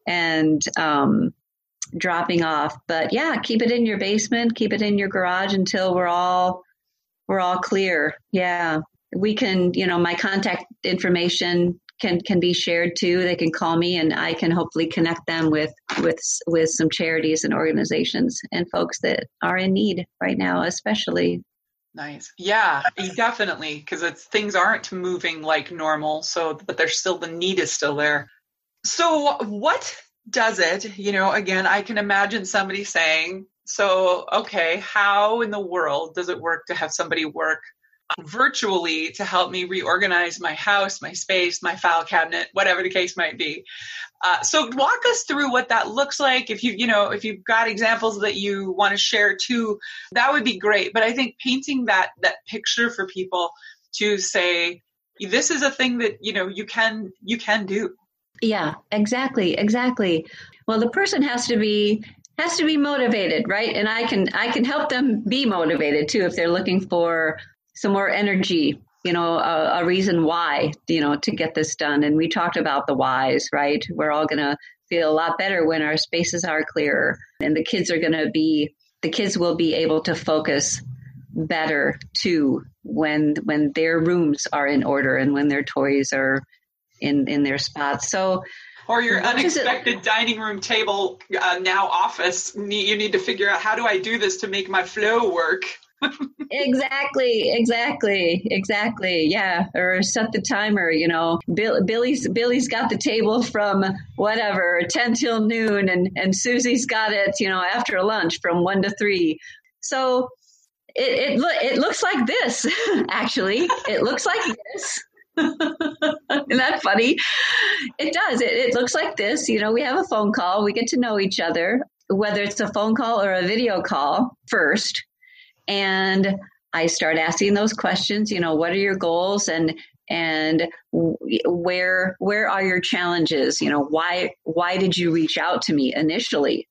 and um, dropping off. But yeah, keep it in your basement, keep it in your garage until we're all we're all clear. Yeah, we can, you know, my contact information can can be shared too. They can call me, and I can hopefully connect them with with with some charities and organizations and folks that are in need right now, especially. Nice. Yeah, definitely. Because it's things aren't moving like normal. So, but there's still, the need is still there. So what does it, you know, again, I can imagine somebody saying, so, okay, how in the world does it work to have somebody work virtually to help me reorganize my house, my space, my file cabinet, whatever the case might be? Uh, so walk us through what that looks like. If you, you know, if you've got examples that you want to share too, that would be great. But I think painting that, that picture for people to say, this is a thing that, you know, you can, you can do. Yeah, exactly. Exactly. Well, the person has to be, has to be motivated, right? And I can, I can help them be motivated too, if they're looking for some more energy, you know, a, a reason why, you know, to get this done. And we talked about the whys, right? We're all going to feel a lot better when our spaces are clearer, and the kids are going to be, the kids will be able to focus better too when, when their rooms are in order and when their toys are in, in their spots. So or your What is it- unexpected dining room table, uh, now office. Ne- You need to figure out, how do I do this to make my flow work? Exactly, exactly, exactly. Yeah, or set the timer. You know, Bill, Billy's Billy's got the table from whatever ten till noon, and and Susie's got it, you know, after lunch from one to three. So it it, lo- it looks like this. Actually, it looks like this. Isn't that funny? It does. It, it looks like this. You know, we have a phone call. We get to know each other, whether it's a phone call or a video call first. And I start asking those questions, you know, what are your goals, and and where where are your challenges? You know, why why did you reach out to me initially?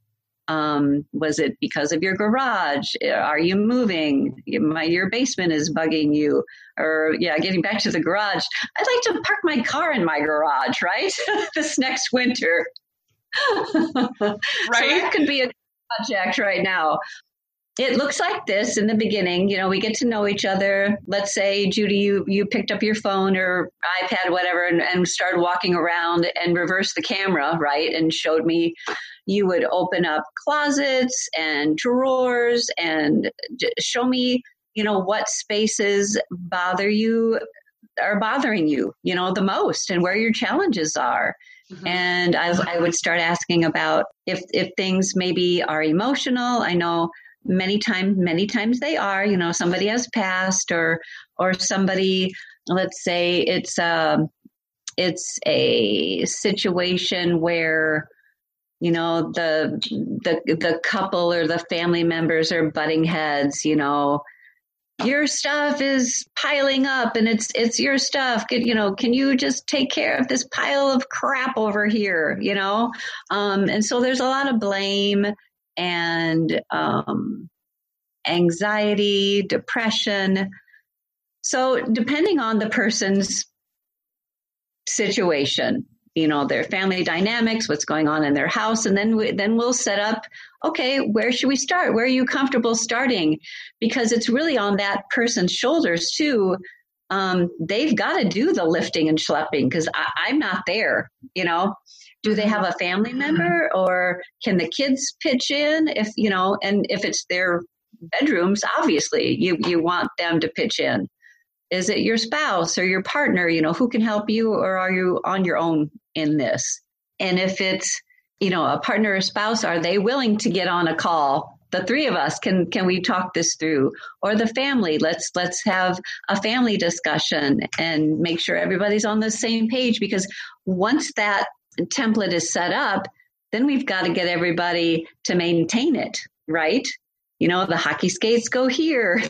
Um, was it because of your garage? Are you moving? My, your basement is bugging you. Or, yeah, getting back to the garage, I'd like to park my car in my garage, right? This next winter. Right. So that could be a project right now. It looks like this in the beginning. You know, we get to know each other. Let's say, Judy, you, you picked up your phone or iPad, whatever, and, and started walking around and reversed the camera, right? And showed me. You would open up closets and drawers and show me, you know, what spaces bother you, are bothering you, you know, the most, and where your challenges are. Mm-hmm. And I, I would start asking about if, if things maybe are emotional. I know many times, many times they are, you know, somebody has passed, or, or somebody, let's say it's, um, it's a situation where, you know, the, the, the couple or the family members are butting heads, you know, your stuff is piling up and it's, it's your stuff. Can, you know, can you just take care of this pile of crap over here, you know? Um, and so there's a lot of blame and um, anxiety, depression. So depending on the person's situation, you know, their family dynamics, what's going on in their house, and then we, then we'll set up, okay, where should we start? Where are you comfortable starting? Because it's really on that person's shoulders too. Um, they've got to do the lifting and schlepping, because I'm not there, you know. Do they have a family member, or can the kids pitch in? If, you know, and if it's their bedrooms, obviously you, you want them to pitch in. Is it your spouse or your partner? You know, who can help you, or are you on your own in this? And if it's, you know, a partner or spouse, are they willing to get on a call? The three of us, can can we talk this through? Or the family, let's let's have a family discussion and make sure everybody's on the same page, because once that template is set up, then we've got to get everybody to maintain it, right? You know, the hockey skates go here,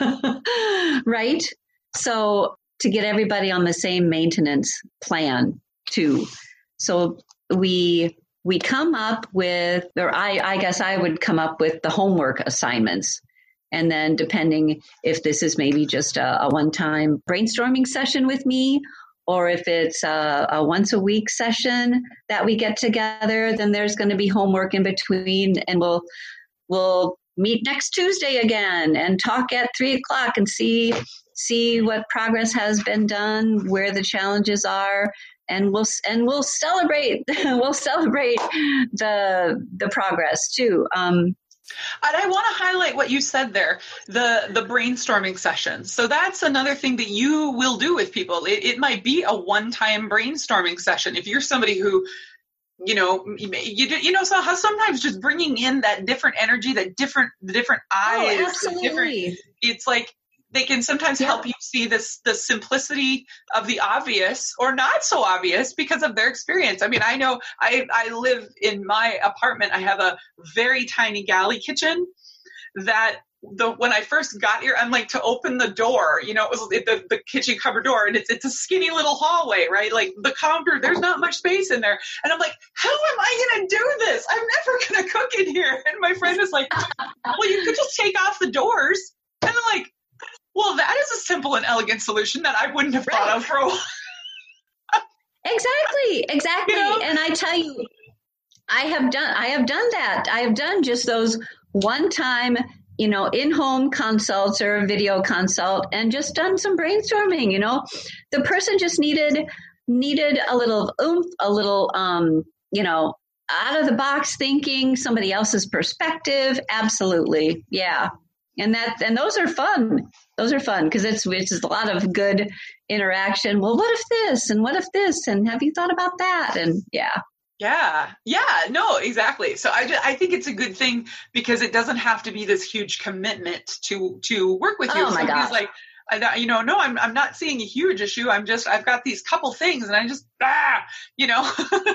the right? So to get everybody on the same maintenance plan too. So we we come up with, or I, I guess I would come up with the homework assignments. And then depending if this is maybe just a, a one-time brainstorming session with me, or if it's a, a once a week session that we get together, then there's going to be homework in between, and we'll we'll meet next Tuesday again and talk at three o'clock and see see what progress has been done, where the challenges are, and we'll and we'll celebrate we'll celebrate the the progress too. Um, And I want to highlight what you said there, the the brainstorming sessions. So that's another thing that you will do with people. It, it might be a one-time brainstorming session. If you're somebody who, you know, you you know, so how sometimes just bringing in that different energy, that different the different eyes, oh, absolutely. different, it's like they can sometimes yeah. help you see this the simplicity of the obvious or not so obvious because of their experience. I mean, I know I, I live in my apartment. I have a very tiny galley kitchen that the when I first got here, I'm like, to open the door, you know, it was the, the kitchen cupboard door, and it's it's a skinny little hallway, right? Like the counter, there's not much space in there. And I'm like, how am I going to do this? I'm never going to cook in here. And my friend is like, well, you could just take off the doors. And I'm like, well, that is a simple and elegant solution that I wouldn't have right. thought of for a while. Exactly, exactly. You know? And I tell you, I have done, I have done that. I have done just those one-time, you know, in-home consults or video consult, and just done some brainstorming. You know, the person just needed needed a little oomph, a little, um, you know, out of the box thinking, somebody else's perspective. Absolutely. Yeah. And that, and those are fun. Those are fun because it's, it's a lot of good interaction. Well, what if this, and what if this, and have you thought about that? And yeah. Yeah. Yeah. No, exactly. So I, just, I think it's a good thing because it doesn't have to be this huge commitment to, to work with you. Oh my Somebody's gosh. like, I, you know, no, I'm, I'm not seeing a huge issue. I'm just, I've got these couple things and I just, ah, you know.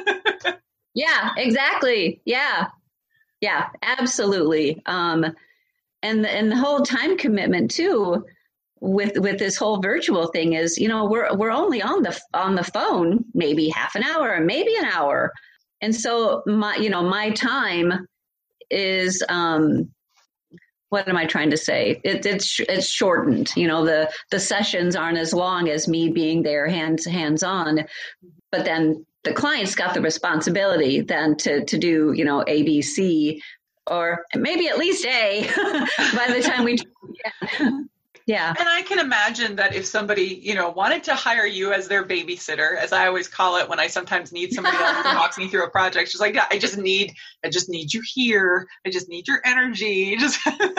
Yeah, exactly. Yeah. Yeah, absolutely. Um, and, the, and the whole time commitment too, with, with this whole virtual thing is, you know, we're, we're only on the, on the phone, maybe half an hour, maybe an hour. And so my, you know, my time is, um, what am I trying to say? It, it's, it's shortened, you know, the, the sessions aren't as long as me being there hands, hands on, but then the client's got the responsibility then to, to do, you know, A, B, C, or maybe at least A by the time we, yeah. yeah. And I can imagine that if somebody, you know, wanted to hire you as their babysitter, as I always call it, when I sometimes need somebody else to walk me through a project, she's like, yeah, I just need, I just need you here. I just need your energy. Just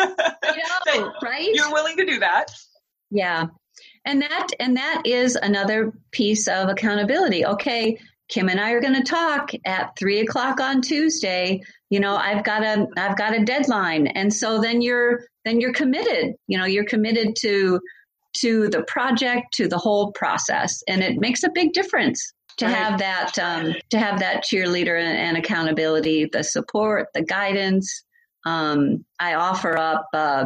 I know, right? You're willing to do that. Yeah. And that, and that is another piece of accountability. Okay. Kim and I are going to talk at three o'clock on Tuesday. You know, I've got a, I've got a deadline. And so then you're, then you're committed, you know, you're committed to, to the project, to the whole process. And it makes a big difference to Right. have that, um, to have that cheerleader and, and accountability, the support, the guidance. Um, I offer up, uh,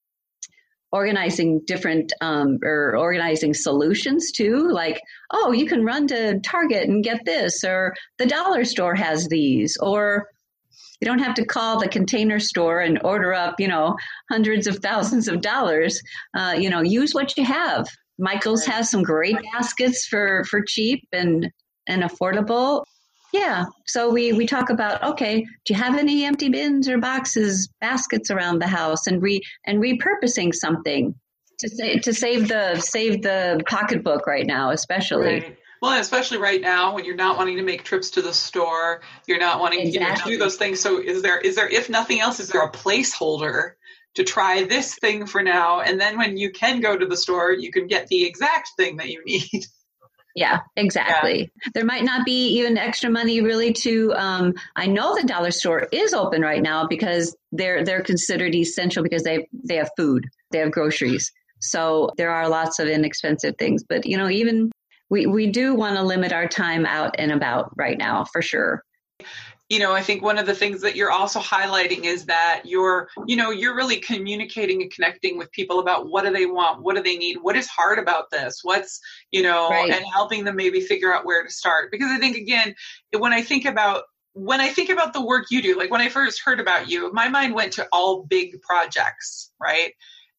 organizing different um, or organizing solutions too, like, oh, you can run to Target and get this, or the dollar store has these, or you don't have to call the Container Store and order up, you know, hundreds of thousands of dollars. Uh, you know, use what you have. Michael's has some great baskets for, for cheap and, and affordable. Yeah. So we, we talk about, okay, do you have any empty bins or boxes, baskets around the house, and re and repurposing something to say, to save the, save the pocketbook right now, especially. Right. Well, and especially right now when you're not wanting to make trips to the store, you're not wanting Exactly. you know, to do those things. So is there, is there, if nothing else, is there a placeholder to try this thing for now? And then when you can go to the store, you can get the exact thing that you need. Yeah, exactly. Yeah. There might not be even extra money really to, um, I know the dollar store is open right now because they're, they're considered essential because they, they have food, they have groceries. So there are lots of inexpensive things, but you know, even we, we do want to limit our time out and about right now for sure. You know, I think one of the things that you're also highlighting is that you're, you know, you're really communicating and connecting with people about what do they want, what do they need, what is hard about this, what's, you know, right. and helping them maybe figure out where to start. Because I think, again, when I think about, when I think about the work you do, like when I first heard about you, my mind went to all big projects, right?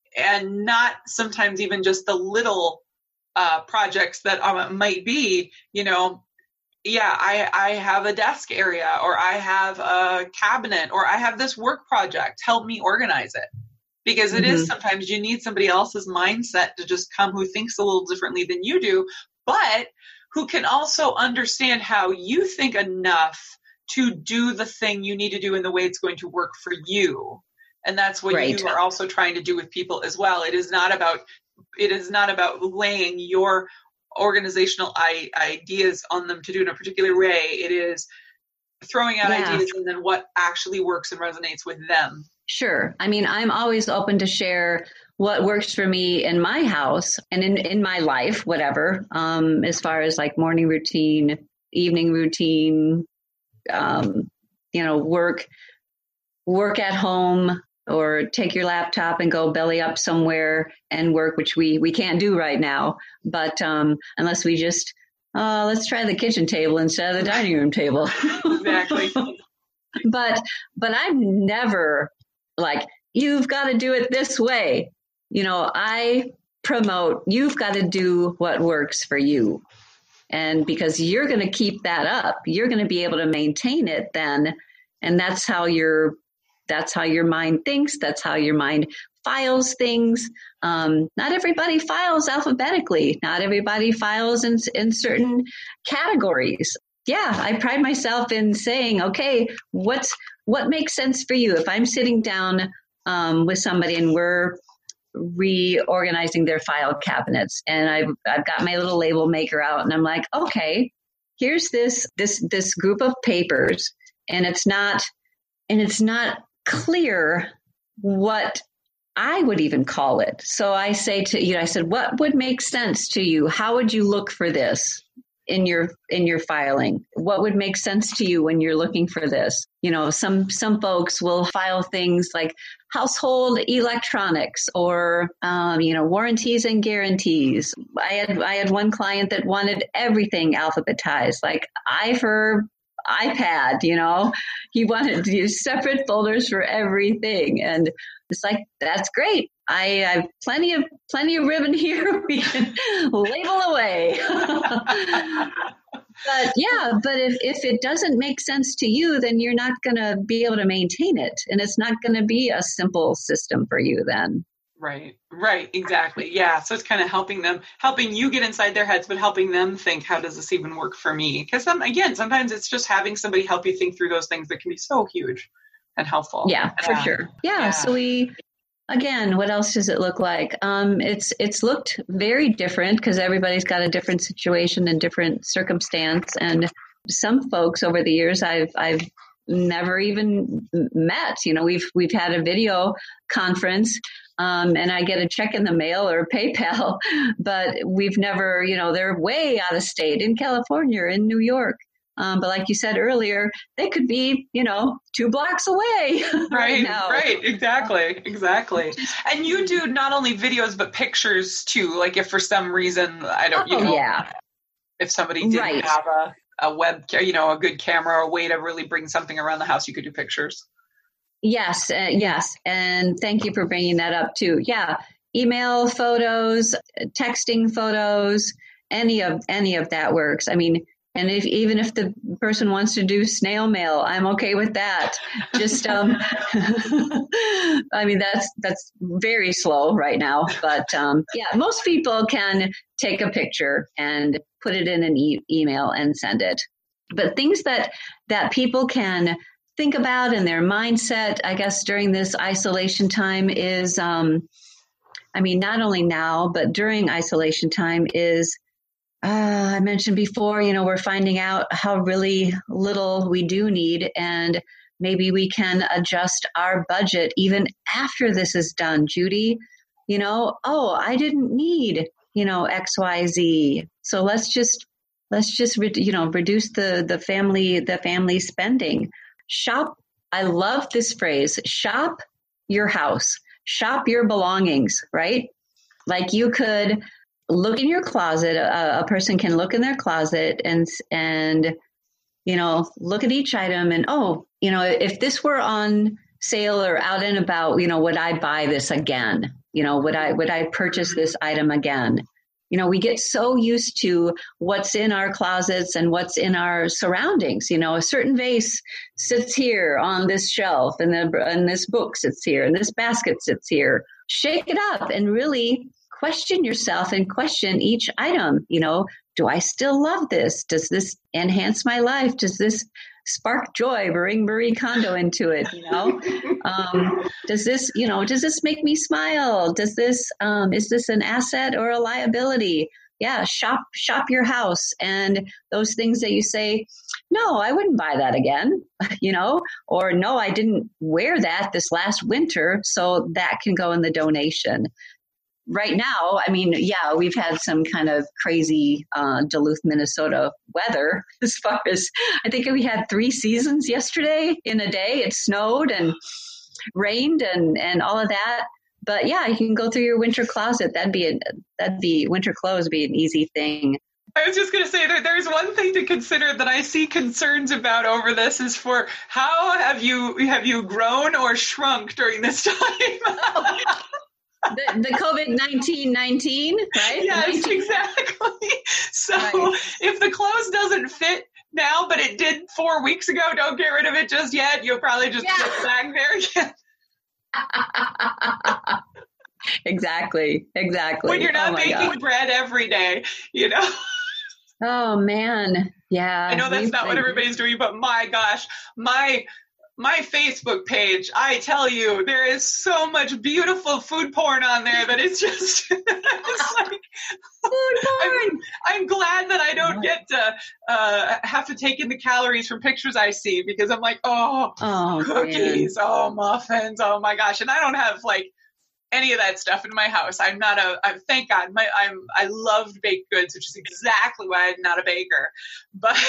And not sometimes even just the little uh, projects that um, might be, you know, yeah, I, I have a desk area, or I have a cabinet, or I have this work project. Help me organize it. Because it mm-hmm. is sometimes you need somebody else's mindset to just come who thinks a little differently than you do, but who can also understand how you think enough to do the thing you need to do in the way it's going to work for you. And that's what right. you are also trying to do with people as well. It is not about, it is not about laying your organizational I- ideas on them to do in a particular way. It is throwing out yeah. ideas and then what actually works and resonates with them. Sure. I mean, I'm always open to share what works for me in my house and in, in my life, whatever, um, as far as like morning routine, evening routine, um, you know, work, work at home, or take your laptop and go belly up somewhere and work, which we, we can't do right now. But um, unless we just, uh, let's try the kitchen table instead of the dining room table. Exactly. but, but I'm never like, you've got to do it this way. You know, I promote, you've got to do what works for you. And because you're going to keep that up, you're going to be able to maintain it then. And that's how you're, That's how your mind thinks. That's how your mind files things. Um, not everybody files alphabetically. Not everybody files in, in certain categories. Yeah, I pride myself in saying, okay, what's what makes sense for you? If I'm sitting down um, with somebody and we're reorganizing their file cabinets, and I've I've got my little label maker out, and I'm like, okay, here's this this this group of papers, and it's not and it's not clear what I would even call it. So I say to you, I said, what would make sense to you? How would you look for this in your in your filing? What would make sense to you when you're looking for this? You know, some some folks will file things like household electronics or um, you know, warranties and guarantees. I had I had one client that wanted everything alphabetized, like I for iPad. You know, he wanted to use separate folders for everything, and it's like, that's great. I have plenty of plenty of ribbon here. We can label away. But yeah, but if, if it doesn't make sense to you, then you're not going to be able to maintain it. And it's not going to be a simple system for you then. Right, right, exactly. Yeah. So it's kind of helping them, helping you get inside their heads, but helping them think, how does this even work for me? Because some, again, sometimes it's just having somebody help you think through those things that can be so huge and helpful. Yeah, for yeah. sure. Yeah, yeah. So we, again, what else does it look like? Um, it's it's looked very different because everybody's got a different situation and different circumstance. And some folks over the years I've I've never even met. You know, we've we've had a video conference, um, and I get a check in the mail or PayPal, but we've never, you know, they're way out of state in California or in New York. Um, but like you said earlier, they could be, you know, two blocks away right, right now. Right, exactly, exactly. And you do not only videos, but pictures too. Like if for some reason, I don't, you oh, know, yeah. if somebody didn't right. have a, a web, you know, a good camera or a way to really bring something around the house, you could do pictures. Yes, uh, yes. And thank you for bringing that up too. Yeah, email photos, texting photos, any of any of that works. I mean, and if, even if the person wants to do snail mail, I'm okay with that. Just, um, I mean, that's that's very slow right now. But um, yeah, most people can take a picture and put it in an e- email and send it. But things that that people can think about in their mindset, I guess, during this isolation time is, um, I mean, not only now, but during isolation time is, Uh, I mentioned before, you know, we're finding out how really little we do need, and maybe we can adjust our budget even after this is done, Judy. You know, oh, I didn't need, you know, X Y Z. So let's just, let's just, re- you know, reduce the, the family, the family spending. Shop. I love this phrase, shop your house, shop your belongings, right? Like you could look in your closet. A, a person can look in their closet and, and, you know, look at each item and, oh, you know, if this were on sale or out and about, you know, would I buy this again? You know, would I, would I purchase this item again? You know, we get so used to what's in our closets and what's in our surroundings. You know, a certain vase sits here on this shelf, and the, and this book sits here, and this basket sits here. Shake it up and really question yourself and question each item. You know, do I still love this? Does this enhance my life? Does this spark joy, bring Marie Kondo into it? You know, um, does this, you know, does this make me smile? Does this, um, is this an asset or a liability? Yeah. Shop, shop your house. And those things that you say, no, I wouldn't buy that again, you know, or no, I didn't wear that this last winter. So that can go in the donation. Right now, I mean, yeah, we've had some kind of crazy uh, Duluth, Minnesota weather as far as, I think we had three seasons yesterday in a day. It snowed and rained and, and all of that. But yeah, you can go through your winter closet. That'd be, a, that'd be winter clothes would be an easy thing. I was just going to say that there's one thing to consider that I see concerns about over this is for how have you, have you grown or shrunk during this time? The, the COVID nineteen nineteen, right? Yes, nineteen exactly. So right. If the clothes doesn't fit now, but it did four weeks ago, don't get rid of it just yet. You'll probably just yeah. get back there again. Exactly. Exactly. When you're not oh baking God. bread every day, you know? Oh man. Yeah. I know that's not what everybody's doing, but my gosh, my my Facebook page, I tell you, there is so much beautiful food porn on there that it's just it's like food porn. I'm, I'm glad that I don't get to uh, have to take in the calories from pictures I see, because I'm like, oh, oh cookies, man. oh, muffins, oh my gosh. And I don't have like any of that stuff in my house. I'm not a, I'm, thank God, my, I'm, I love baked goods, which is exactly why I'm not a baker. But,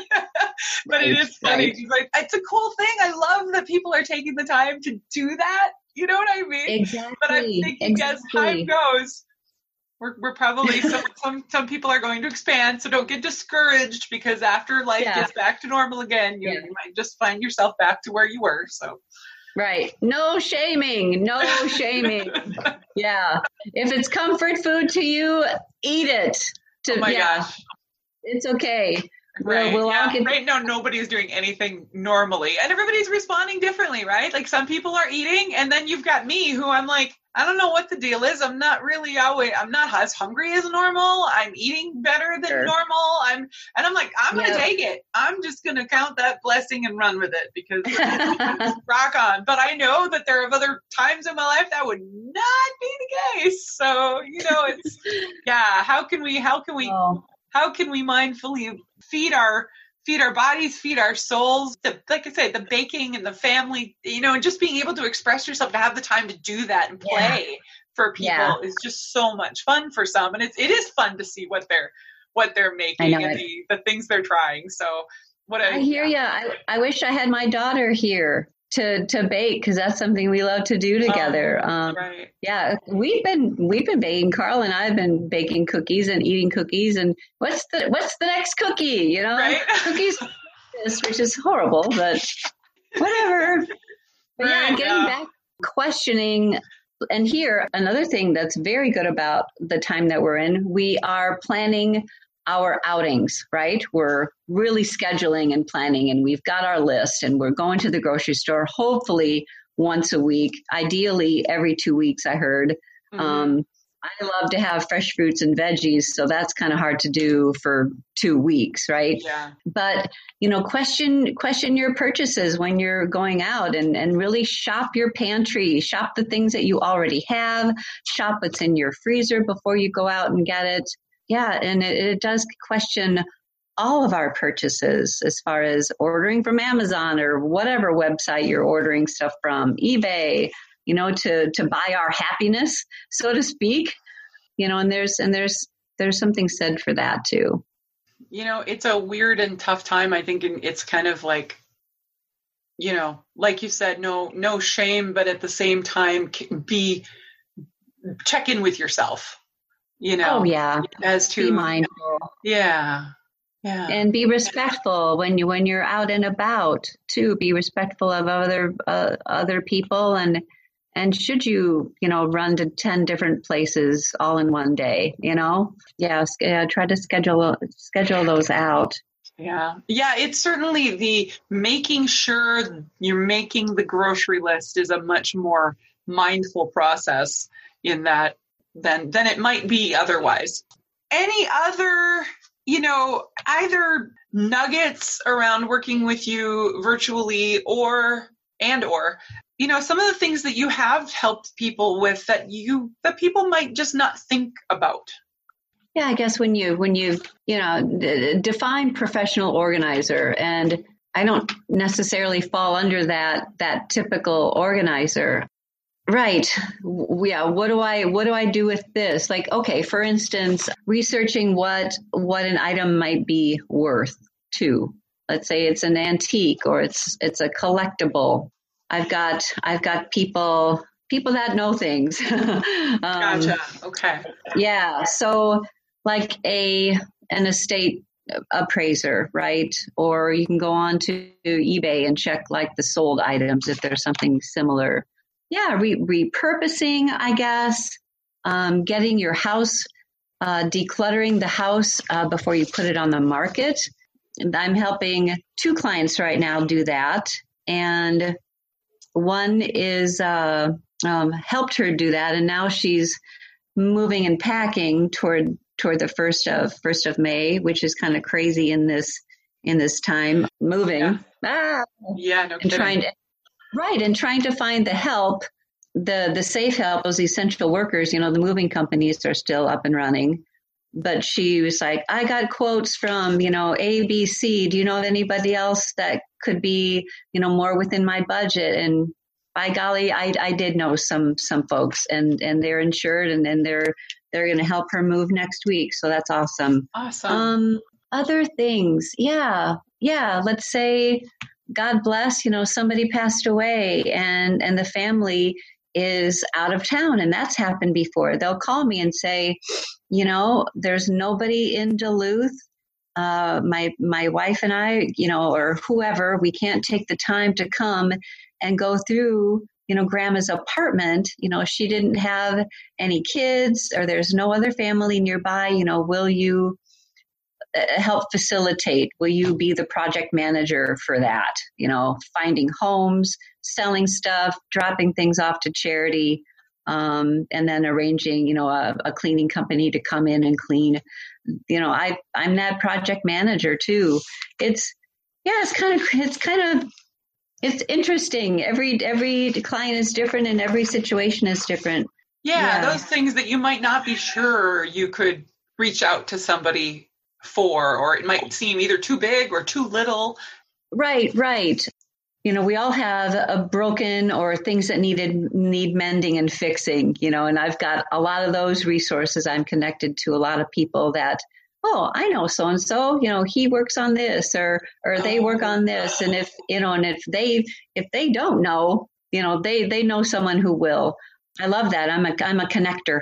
but right, it is funny. Right. Like, it's a cool thing. I love that people are taking the time to do that. You know what I mean? Exactly. But I'm thinking exactly. as time goes, we're, we're probably, some, some, some people are going to expand. So don't get discouraged, because after life yeah. gets back to normal again, you, yeah. you might just find yourself back to where you were. So. Right. No shaming. No shaming. Yeah. If it's comfort food to you, eat it. To, oh my yeah. gosh. It's okay. Right. We'll, we'll yeah. all get... Right now, nobody's doing anything normally, and everybody's responding differently, right? Like some people are eating, and then you've got me, who I'm like, I don't know what the deal is. I'm not really always, I'm not as hungry as normal. I'm eating better than sure. normal. I'm, and I'm like, I'm going to yep. take it. I'm just going to count that blessing and run with it, because rock on. But I know that there are other times in my life that would not be the case. So, you know, it's, yeah, how can we, how can we, oh. how can we mindfully feed our, feed our bodies, feed our souls, the, like I said, the baking and the family, you know, and just being able to express yourself, to have the time to do that and play yeah. for people yeah. is just so much fun for some. And it's, it is fun to see what they're, what they're making and the, the things they're trying. So what a, I hear yeah. you. I, I wish I had my daughter here to, to bake, because that's something we love to do together. Oh, um, right. Yeah, we've been we've been baking. Carl and I have been baking cookies and eating cookies. And what's the what's the next cookie? You know, right? Cookies, which is horrible, but whatever. But yeah, right, getting yeah. back, questioning. And here, another thing that's very good about the time that we're in, we are planning our outings, right? We're really scheduling and planning, and we've got our list, and we're going to the grocery store, hopefully once a week, ideally every two weeks, I heard. Mm-hmm. Um, I love to have fresh fruits and veggies, so that's kind of hard to do for two weeks, right? Yeah. But, you know, question question your purchases when you're going out, and, and really shop your pantry, shop the things that you already have, shop what's in your freezer before you go out and get it. Yeah, and it, it does question all of our purchases, as far as ordering from Amazon or whatever website you're ordering stuff from, eBay, you know, to, to buy our happiness, so to speak, you know, and there's, and there's, there's something said for that too. You know, it's a weird and tough time. I think it's kind of like, you know, like you said, no, no shame, but at the same time, be, check in with yourself. You know, oh, yeah. As to be mindful. Yeah. Yeah. And be respectful when you, when you're out and about too, be respectful of other, uh, other people. And, and should you, you know, run to ten different places all in one day, you know, yeah, uh, try to schedule, schedule those out. Yeah. Yeah. It's certainly the making sure you're making the grocery list is a much more mindful process in that than than it might be otherwise. Any other, you know, either nuggets around working with you virtually or and or, you know, some of the things that you have helped people with that you that people might just not think about? Yeah, I guess when you when you, you know, d- define professional organizer, and I don't necessarily fall under that that typical organizer. Right. Yeah. What do I, what do I do with this? Like, okay, for instance, researching what, what an item might be worth too. Let's say it's an antique or it's, it's a collectible. I've got, I've got people, people that know things. um, gotcha. Okay. Yeah. So like a, an estate appraiser, right? Or you can go on to eBay and check like the sold items if there's something similar. Yeah, re- repurposing, I guess, um, getting your house, uh, decluttering the house uh, before you put it on the market. And I'm helping two clients right now do that. And one is uh, um, helped her do that, and now she's moving and packing toward toward the first of first of May, which is kind of crazy in this in this time. Moving, Yeah, ah, yeah no and kidding. trying to right and trying to find the help, the the safe help, those essential workers. You know, the moving companies are still up and running. But she was like, I got quotes from, you know, A B C. Do you know of anybody else that could be, you know, more within my budget? And by golly, I, I did know some some folks, and, and they're insured, and, and they're they're going to help her move next week. So that's awesome. Awesome. Um, other things, yeah, yeah. Let's say, God bless, you know, somebody passed away, and and the family is out of town, and that's happened before. They'll call me and say, you know, there's nobody in Duluth. Uh, my my wife and I, you know, or whoever, we can't take the time to come and go through, you know, Grandma's apartment. You know, she didn't have any kids, or there's no other family nearby. You know, will you uh, help facilitate? Will you be the project manager for that? You know, finding homes, selling stuff, dropping things off to charity. Um, and then arranging, you know, a, a cleaning company to come in and clean. You know, I I'm that project manager too. It's yeah, it's kind of it's kind of it's interesting. Every every client is different, and every situation is different. Yeah, Yeah. those things that you might not be sure you could reach out to somebody for, or it might seem either too big or too little. Right, right. You know, we all have a broken or things that needed need mending and fixing, you know, and I've got a lot of those resources. I'm connected to a lot of people that, oh, I know so-and-so, you know, he works on this, or, or they work on this. And if, you know, and if they, if they don't know, you know, they, they know someone who will. I love that. I'm a, I'm a connector.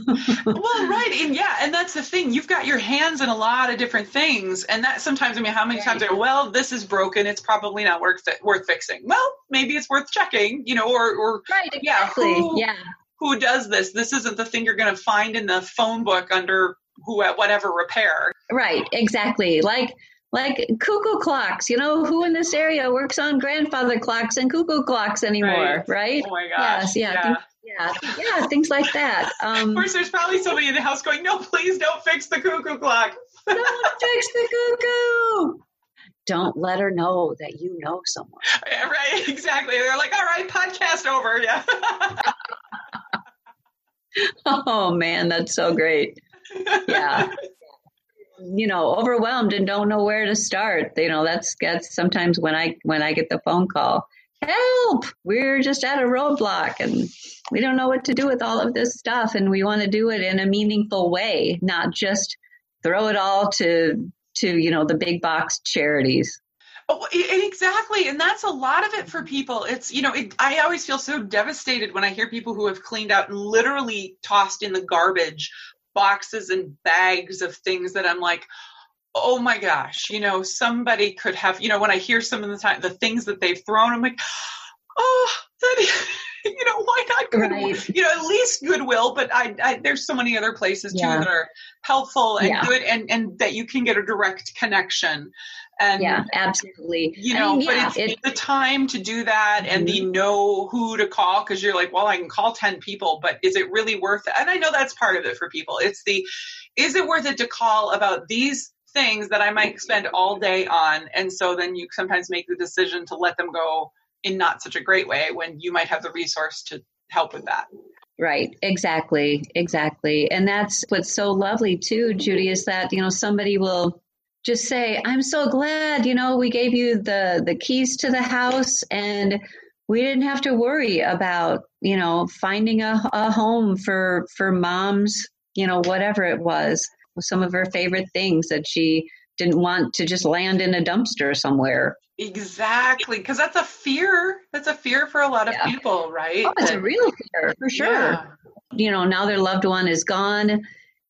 Well, right. And yeah. And that's the thing. You've got your hands in a lot of different things. And that sometimes, I mean, how many times are, well, this is broken. It's probably not worth, worth fixing. Well, maybe it's worth checking, you know, or, or right, exactly. yeah, who, yeah. who does this? This isn't the thing you're going to find in the phone book under who, whatever repair. Right. Exactly. Like, Like cuckoo clocks, you know, who in this area works on grandfather clocks and cuckoo clocks anymore, right? right? Oh my gosh. Yes, yeah, Yeah. Things, yeah, yeah, things like that. Um, Of course, there's probably somebody in the house going, no, please don't fix the cuckoo clock. Don't fix the cuckoo. Don't let her know that you know someone. Yeah, right, exactly. They're like, all right, podcast over. Yeah. Oh, man, that's so great. Yeah. You know, overwhelmed and don't know where to start. You know, that's that's sometimes when I when I get the phone call, help, we're just at a roadblock and we don't know what to do with all of this stuff, and we want to do it in a meaningful way, not just throw it all to to you know the big box charities. Oh, exactly. And that's a lot of it for people. It's, you know, it, I always feel so devastated when I hear people who have cleaned out and literally tossed in the garbage boxes and bags of things that I'm like, oh my gosh, you know, somebody could have, you know, when I hear some of the time, the things that they've thrown, I'm like, oh, that, you know, why not Goodwill? Right. You know, at least Goodwill, but I, I there's so many other places too yeah. that are helpful and yeah. good, and, and that you can get a direct connection. And, yeah, absolutely. You know, I mean, but yeah, it's it, the time to do that and mm-hmm. the know who to call, because you're like, well, I can call ten people, but is it really worth it? And I know that's part of it for people. It's the, is it worth it to call about these things that I might spend all day on? And so then you sometimes make the decision to let them go in not such a great way when you might have the resource to help with that. Right. Exactly. Exactly. And that's what's so lovely too, Judy, is that, you know, somebody will just say, I'm so glad, you know, we gave you the, the keys to the house and we didn't have to worry about, you know, finding a, a home for, for mom's, you know, whatever it was, some of her favorite things that she didn't want to just land in a dumpster somewhere. Exactly. Because that's a fear. That's a fear for a lot of yeah. people, right? Oh, it's a real fear, for sure. Yeah. You know, now their loved one is gone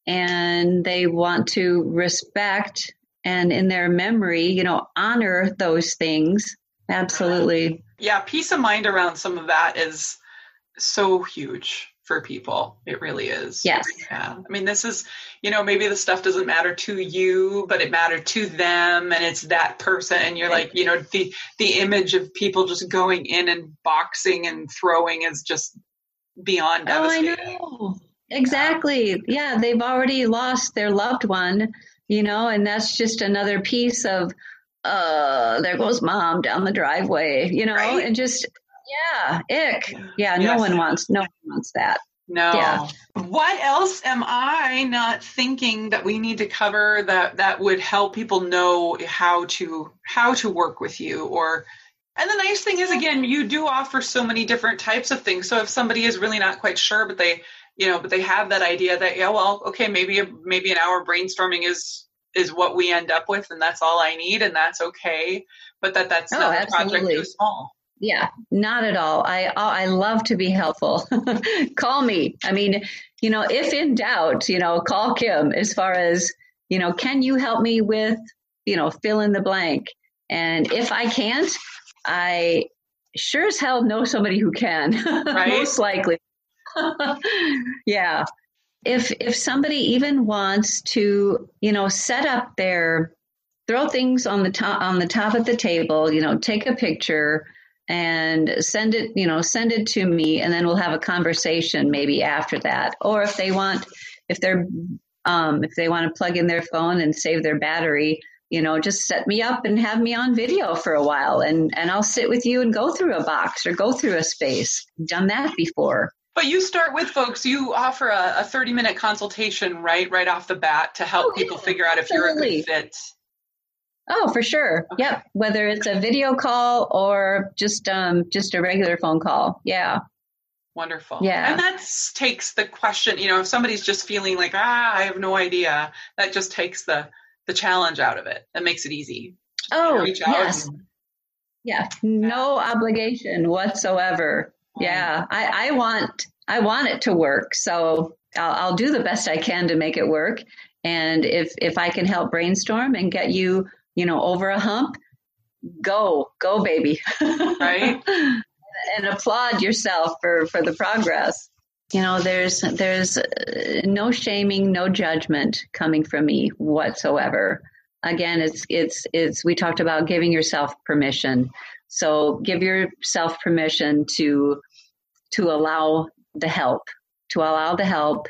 and they want to respect and in their memory, you know, honor those things. Absolutely. Yeah. Peace of mind around some of that is so huge for people. It really is. Yes. Yeah. I mean, this is, you know, maybe the stuff doesn't matter to you, but it mattered to them, and it's that person. And you're like, you know, the, the image of people just going in and boxing and throwing is just beyond devastating. Oh, I know. Exactly. Yeah. They've already lost their loved one, you know, and that's just another piece of, uh, there goes mom down the driveway, you know, right? and just, yeah, ick. Yeah. No Yes. one wants, no one wants that. No. Yeah. What else am I not thinking that we need to cover that, that would help people know how to, how to work with you? Or, and the nice thing is, again, you do offer so many different types of things. So if somebody is really not quite sure, but they, you know, but they have that idea that, yeah, well, okay, maybe, maybe an hour brainstorming is, is what we end up with, and that's all I need, and that's okay. But that, that's Oh, not a project absolutely. too small. Yeah, not at all. I I love to be helpful. Call me. I mean, you know, if in doubt, you know, call Kim as far as, you know, can you help me with, you know, fill in the blank? And if I can't, I sure as hell know somebody who can, Right? most likely. Yeah. If if somebody even wants to, you know, set up their, throw things on the top on the top of the table, you know, take a picture and send it, you know, send it to me, and then we'll have a conversation maybe after that. Or if they want, if they're, um, if they want to plug in their phone and save their battery, you know, just set me up and have me on video for a while, and, and I'll sit with you and go through a box or go through a space. Done that before. But you start with folks, you offer a, a thirty minute consultation, right, right off the bat to help Oh, people yeah, figure out if absolutely. you're a good fit. Oh, for sure. Okay. Yep. Whether it's a video call or just um just a regular phone call. Yeah. Wonderful. Yeah. And that takes the question, you know, if somebody's just feeling like, ah, I have no idea, that just takes the, the challenge out of it. That makes it easy. Just Oh, reach out yes. and- Yeah. No obligation whatsoever. Yeah. I, I want I want it to work. So I'll, I'll do the best I can to make it work. And if if I can help brainstorm and get you, you know, over a hump, go, go, baby. Right. And applaud yourself for, for the progress. You know, there's there's uh, no shaming, no judgment coming from me whatsoever. Again, it's it's it's we talked about giving yourself permission. So give yourself permission to to allow the help, to allow the help.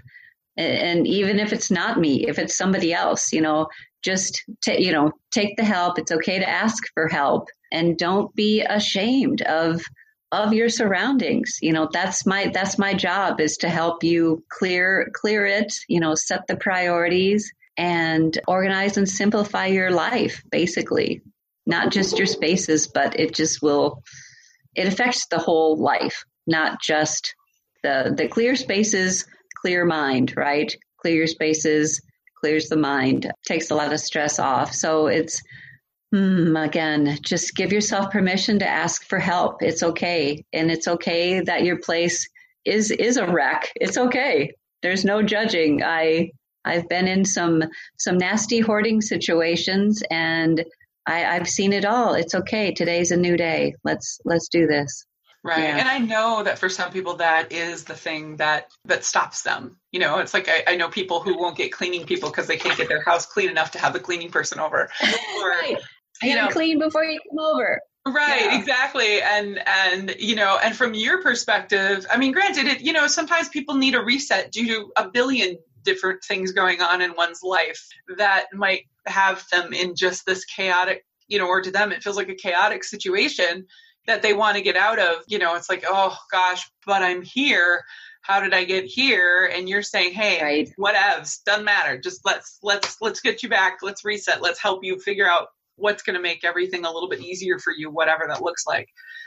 And even if it's not me, if it's somebody else, you know, just ta- you know, take the help. It's okay to ask for help, and don't be ashamed of of your surroundings. You know, that's my that's my job, is to help you clear clear it, you know, set the priorities and organize and simplify your life, basically. Not just your spaces, but it just will it affects the whole life, not just the the clear spaces. Clear mind, right? Clear spaces, clears the mind, takes a lot of stress off. So it's, hmm, again, just give yourself permission to ask for help. It's okay. And it's okay that your place is, is a wreck. It's okay. There's no judging. I, I've been in some, some nasty hoarding situations, and I, I've seen it all. It's okay. Today's a new day. Let's, let's do this. Right. Yeah. And I know that for some people, that is the thing that, that stops them. You know, it's like, I, I know people who won't get cleaning people because they can't get their house clean enough to have the cleaning person over. Or, Right. I you gotta know, clean before you come over. Right, Yeah. exactly. And, and, you know, and from your perspective, I mean, granted, it, you know, sometimes people need a reset due to a billion different things going on in one's life that might have them in just this chaotic, you know, or to them, it feels like a chaotic situation that they want to get out of. You know, it's like, oh gosh, but I'm here. How did I get here? And you're saying, hey, Right. whatevs, doesn't matter. Just let's, let's, let's get you back. Let's reset. Let's help you figure out what's going to make everything a little bit easier for you, whatever that looks like.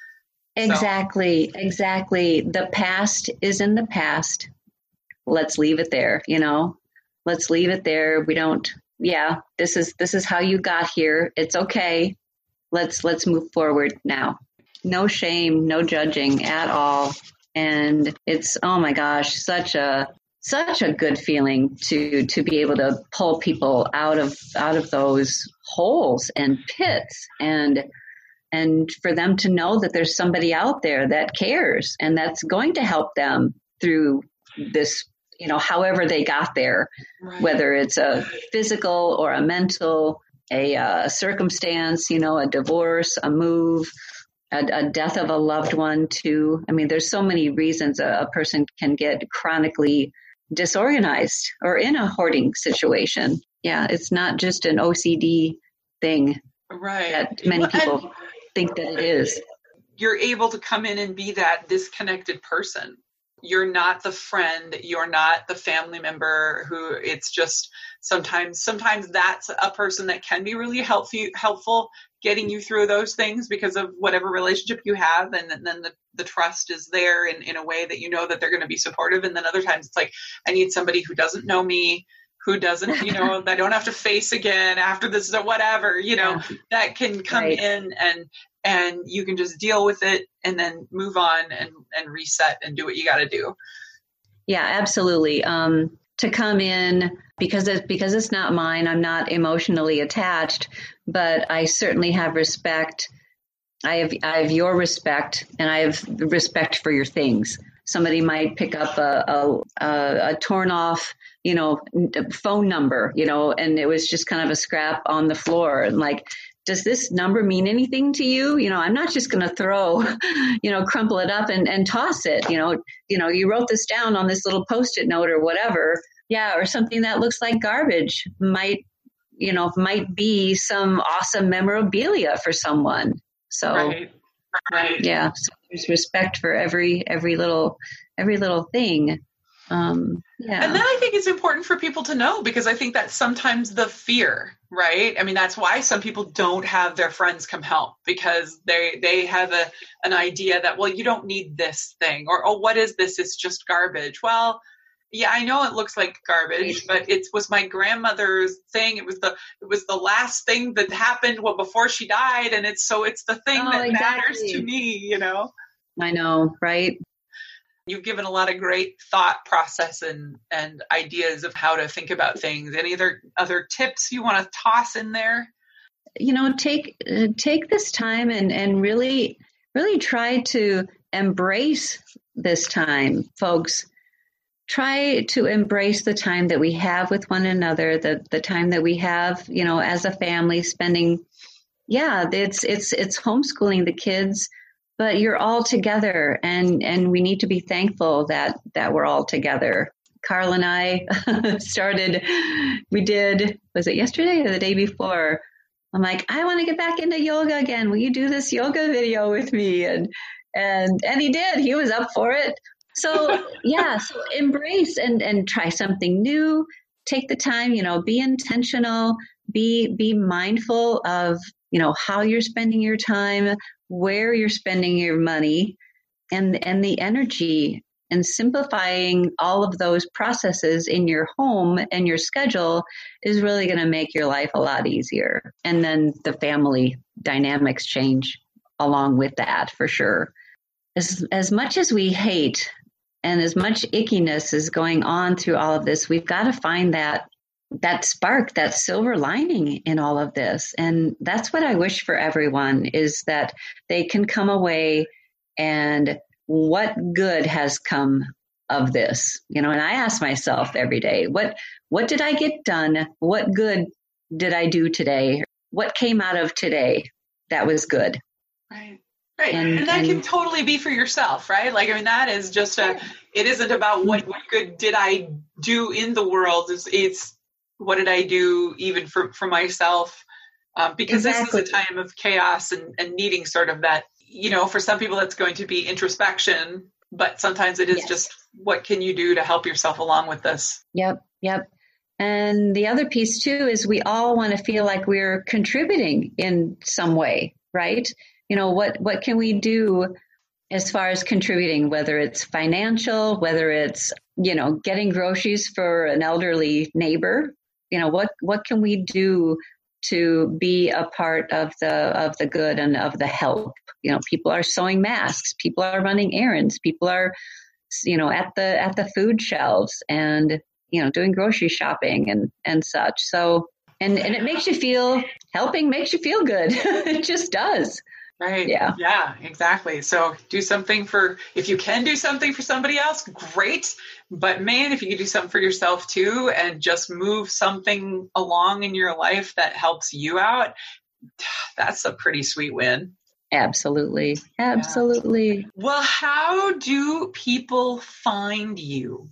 Exactly, so. exactly. The past is in the past. Let's leave it there, you know. Let's leave it there. We don't, yeah, this is this is how you got here. It's okay. Let's let's move forward now. No shame, no judging at all. And it's, oh my gosh, such a such a good feeling to to be able to pull people out of out of those holes and pits, and and for them to know that there's somebody out there that cares and that's going to help them through this, you know, however they got there, Right. whether it's a physical or a mental, a uh, circumstance, you know, a divorce, a move, a, a death of a loved one too. I mean, there's so many reasons a, a person can get chronically disorganized or in a hoarding situation. Yeah, it's not just an O C D thing Right. that many people And think that it is. you're able to come in and be that disconnected person. You're not the friend, you're not the family member who it's just sometimes, sometimes that's a person that can be really helpful, helpful getting you through those things because of whatever relationship you have. And then the, the trust is there in, in a way that you know that they're going to be supportive. And then other times it's like, I need somebody who doesn't know me, who doesn't, you know, that I don't have to face again after this or whatever, you know, yeah. that can come right. in and, and you can just deal with it and then move on and, and reset and do what you got to do. Yeah, absolutely. Um, to come in because it's, because it's not mine, I'm not emotionally attached, but I certainly have respect. I have, I have your respect and I have respect for your things. Somebody might pick up a, a, a, a torn off, you know, phone number, you know, and it was just kind of a scrap on the floor and like, does this number mean anything to you? You know, I'm not just going to throw, you know, crumple it up and, and toss it. You know, you know, you wrote this down on this little Post-it note or whatever. Yeah. Or something that looks like garbage might, you know, might be some awesome memorabilia for someone. So, right. Right. yeah, so there's respect for every, every little, every little thing. Um, yeah. And then I think it's important for people to know because I think that's sometimes the fear, right? I mean, that's why some people don't have their friends come help because they, they have a, an idea that, well, you don't need this thing or, oh, what is this? It's just garbage. Well, yeah, I know it looks like garbage, but it was my grandmother's thing. It was the, it was the last thing that happened well before she died. And it's, so it's the thing oh, that exactly. matters to me, you know? I know, right? You've given a lot of great thought process and, and ideas of how to think about things. Any other other tips you want to toss in there? You know, take uh, take this time and, and really, really try to embrace this time, folks. Try to embrace the time that we have with one another, the, the time that we have, you know, as a family spending. Yeah, it's it's it's homeschooling the kids. But you're all together, and, and we need to be thankful that, that we're all together. Carl and I started, we did, was it yesterday or the day before? I'm like, I want to get back into yoga again. Will you do this yoga video with me? And and and he did. He was up for it. So yeah, so embrace and, and try something new. Take the time, you know, be intentional, be be mindful of, you know, how you're spending your time, where you're spending your money, and and the energy, and simplifying all of those processes in your home and your schedule is really going to make your life a lot easier. And then the family dynamics change along with that for sure. As as much as we hate and as much ickiness is going on through all of this, we've got to find that that spark, that silver lining in all of this. And that's what I wish for everyone, is that they can come away and what good has come of this? You know, and I ask myself every day, what, what did I get done? What good did I do today? What came out of today that was good? Right. Right. And, and that and, can totally be for yourself, right? Like, I mean, that is just a, it isn't about what, what good did I do in the world. It's, it's, what did I do even for, for myself? Um, because exactly. This is a time of chaos and, and needing sort of that, you know, for some people that's going to be introspection, but sometimes it is yes. just what can you do to help yourself along with this? Yep. Yep. And the other piece too is we all want to feel like we're contributing in some way, right? You know, what, what can we do as far as contributing, whether it's financial, whether it's, you know, getting groceries for an elderly neighbor. You know, what, what can we do to be a part of the of the good and of the help? You know, people are sewing masks, people are running errands, people are, you know, at the at the food shelves and, you know, doing grocery shopping and, and such. So, and, and it makes you feel, helping makes you feel good. It just does. Right. Yeah. Yeah, exactly. So do something for, if you can do something for somebody else, great. But man, if you can do something for yourself too, and just move something along in your life that helps you out, that's a pretty sweet win. Absolutely. Absolutely. Yeah. Well, how do people find you?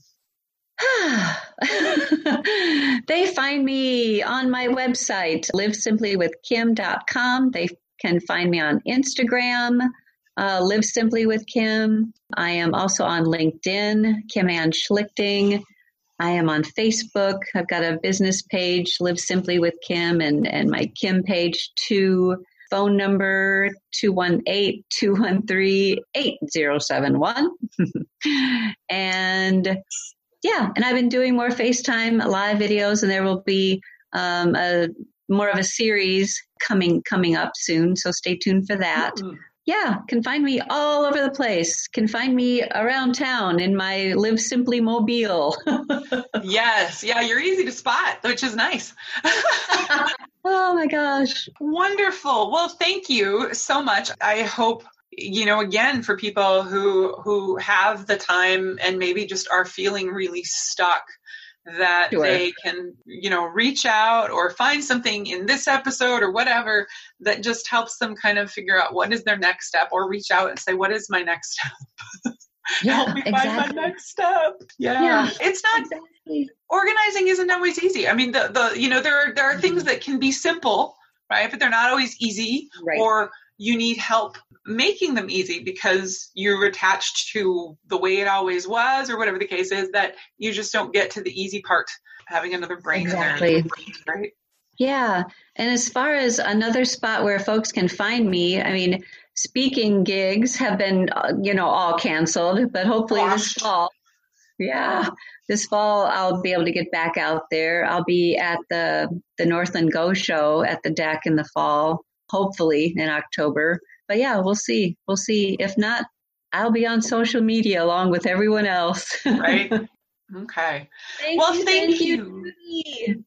They find me on my website, live simply with kim dot com. They can find me on Instagram, uh, Live Simply with Kim. I am also on LinkedIn, Kim Ann Schlichting. I am on Facebook. I've got a business page, Live Simply with Kim, and, and my Kim page too. Phone number two one eight, two one three, eight zero seven one. And yeah, and I've been doing more FaceTime live videos, and there will be um, a more of a series coming coming up soon. So stay tuned for that. Mm-hmm. Yeah, can find me all over the place. Can find me around town in my Live Simply mobile. Yes, yeah, you're easy to spot, which is nice. Oh my gosh. Wonderful. Well, thank you so much. I hope, you know, again, for people who who have the time and maybe just are feeling really stuck, that sure. they can, you know, reach out or find something in this episode or whatever that just helps them kind of figure out what is their next step, or reach out and say, what is my next step? Yeah, help me exactly. find my next step. Yeah. yeah it's not, exactly. Organizing isn't always easy. I mean, the, the, you know, there are, there are mm-hmm. things that can be simple, right? But they're not always easy, right. Or you need help making them easy because you're attached to the way it always was, or whatever the case is, that you just don't get to the easy part, having another brain exactly. in there. Right? Yeah. And as far as another spot where folks can find me, I mean, speaking gigs have been, you know, all canceled, but hopefully Gosh. this fall, yeah, this fall I'll be able to get back out there. I'll be at the, the Northland Go show at the deck in the fall, hopefully in October. But yeah, we'll see. We'll see. If not, I'll be on social media along with everyone else. Right. Okay. Thank well, you, thank, thank you. you.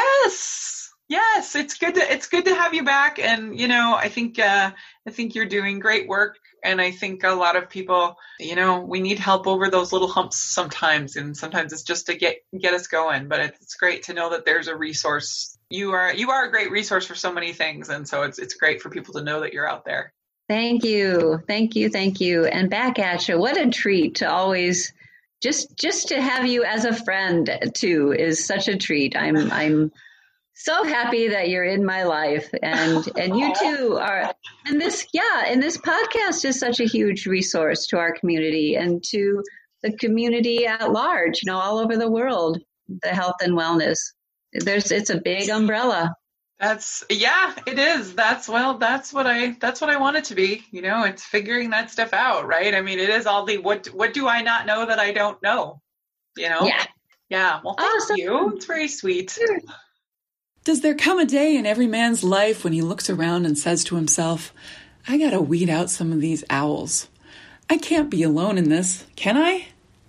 Yes. Yes. It's good to, it's good to have you back. And, you know, I think, uh, I think you're doing great work. And I think a lot of people, you know, we need help over those little humps sometimes. And sometimes it's just to get, get us going. But it's great to know that there's a resource. You are, you are a great resource for so many things. And so it's, it's great for people to know that you're out there. Thank you. Thank you. Thank you. And back at you. What a treat to always just, just to have you as a friend too is such a treat. I'm, I'm so happy that you're in my life, and, and you too are. And this, yeah. And this podcast is such a huge resource to our community and to the community at large, you know, all over the world, the health and wellness. There's, it's a big umbrella. That's, yeah, it is. That's, well, that's what I, that's what I want it to be. You know, it's figuring that stuff out, right? I mean, it is all the, what, what do I not know that I don't know? You know? Yeah. Yeah. Well, thank awesome. you. It's very sweet. Sure. Does there come a day in every man's life when he looks around and says to himself, I gotta weed out some of these owls. I can't be alone in this, can I?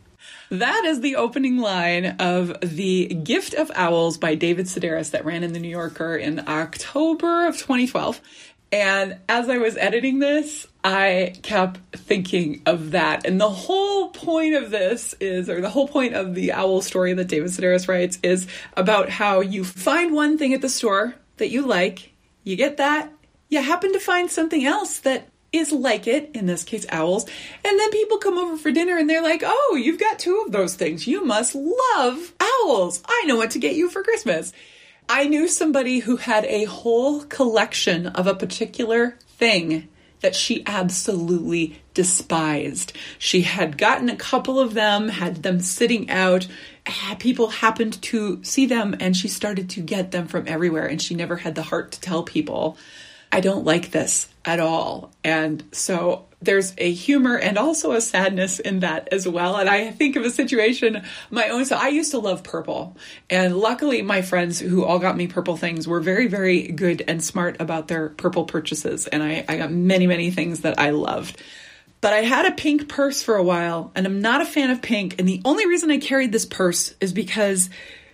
That is the opening line of The Gift of Owls by David Sedaris that ran in the New Yorker in October of twenty twelve. And as I was editing this, I kept thinking of that. And the whole point of this is, or the whole point of the owl story that David Sedaris writes, is about how you find one thing at the store that you like, you get that, you happen to find something else that is like it, in this case, owls. And then people come over for dinner and they're like, oh, you've got two of those things. You must love owls. I know what to get you for Christmas. I knew somebody who had a whole collection of a particular thing that she absolutely despised. She had gotten a couple of them, had them sitting out. People happened to see them and she started to get them from everywhere. And she never had the heart to tell people, I don't like this at all. And so there's a humor and also a sadness in that as well. And I think of a situation, my own, so I used to love purple. And luckily my friends who all got me purple things were very, very good and smart about their purple purchases. And I, I got many, many things that I loved. But I had a pink purse for a while and I'm not a fan of pink. And the only reason I carried this purse is because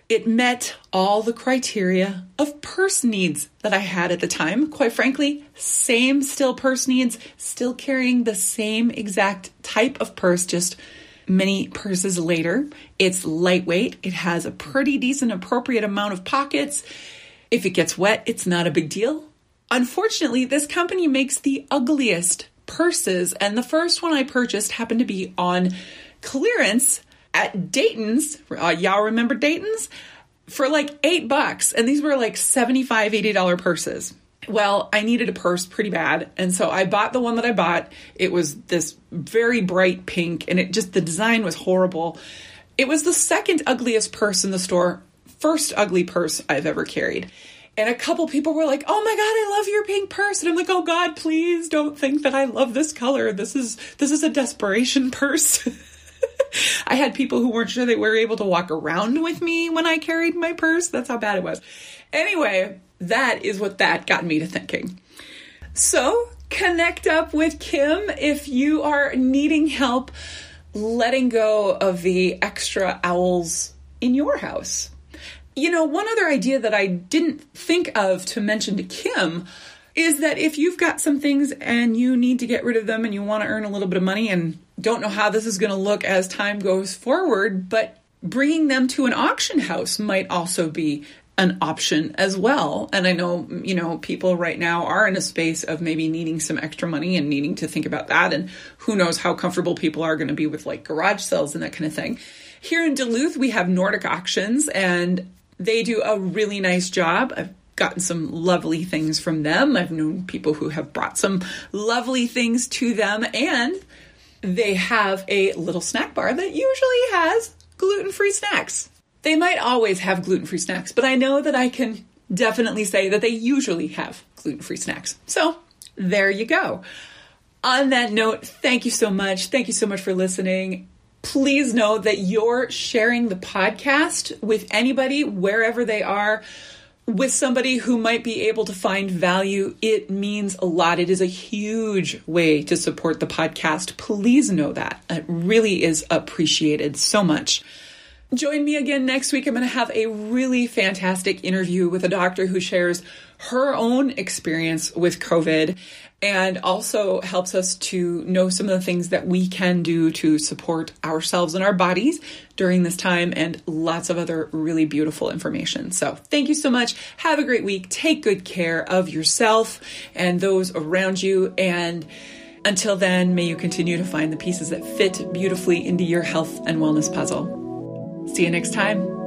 It met all the criteria of purse needs that I had at the time. Quite frankly, same still purse needs, still carrying the same exact type of purse, just many purses later. It's lightweight. It has a pretty decent, appropriate amount of pockets. If it gets wet, it's not a big deal. Unfortunately, this company makes the ugliest purses, and the first one I purchased happened to be on clearance at Dayton's. Uh, y'all remember Dayton's? For like eight bucks. And these were like seventy-five dollars, eighty dollars purses. Well, I needed a purse pretty bad. And so I bought the one that I bought. It was this very bright pink, and it just, the design was horrible. It was the second ugliest purse in the store. First ugly purse I've ever carried. And a couple people were like, oh my God, I love your pink purse. And I'm like, oh God, please don't think that I love this color. This is, this is a desperation purse. I had people who weren't sure they were able to walk around with me when I carried my purse. That's how bad it was. Anyway, that is what that got me to thinking. So connect up with Kim if you are needing help letting go of the extra owls in your house. You know, one other idea that I didn't think of to mention to Kim is that if you've got some things and you need to get rid of them and you want to earn a little bit of money and don't know how this is going to look as time goes forward, but bringing them to an auction house might also be an option as well. And I know, you know, people right now are in a space of maybe needing some extra money and needing to think about that. And who knows how comfortable people are going to be with like garage sales and that kind of thing. Here in Duluth, we have Nordic Auctions, and they do a really nice job. I've gotten some lovely things from them. I've known people who have brought some lovely things to them, and they have a little snack bar that usually has gluten-free snacks. They might always have gluten-free snacks, but I know that I can definitely say that they usually have gluten-free snacks. So there you go. On that note, thank you so much. Thank you so much for listening. Please know that you're sharing the podcast with anybody, wherever they are, with somebody who might be able to find value. It means a lot. It is a huge way to support the podcast. Please know that. It really is appreciated so much. Join me again next week. I'm going to have a really fantastic interview with a doctor who shares her own experience with COVID and also helps us to know some of the things that we can do to support ourselves and our bodies during this time, and lots of other really beautiful information. So thank you so much. Have a great week. Take good care of yourself and those around you. And until then, may you continue to find the pieces that fit beautifully into your health and wellness puzzle. See you next time.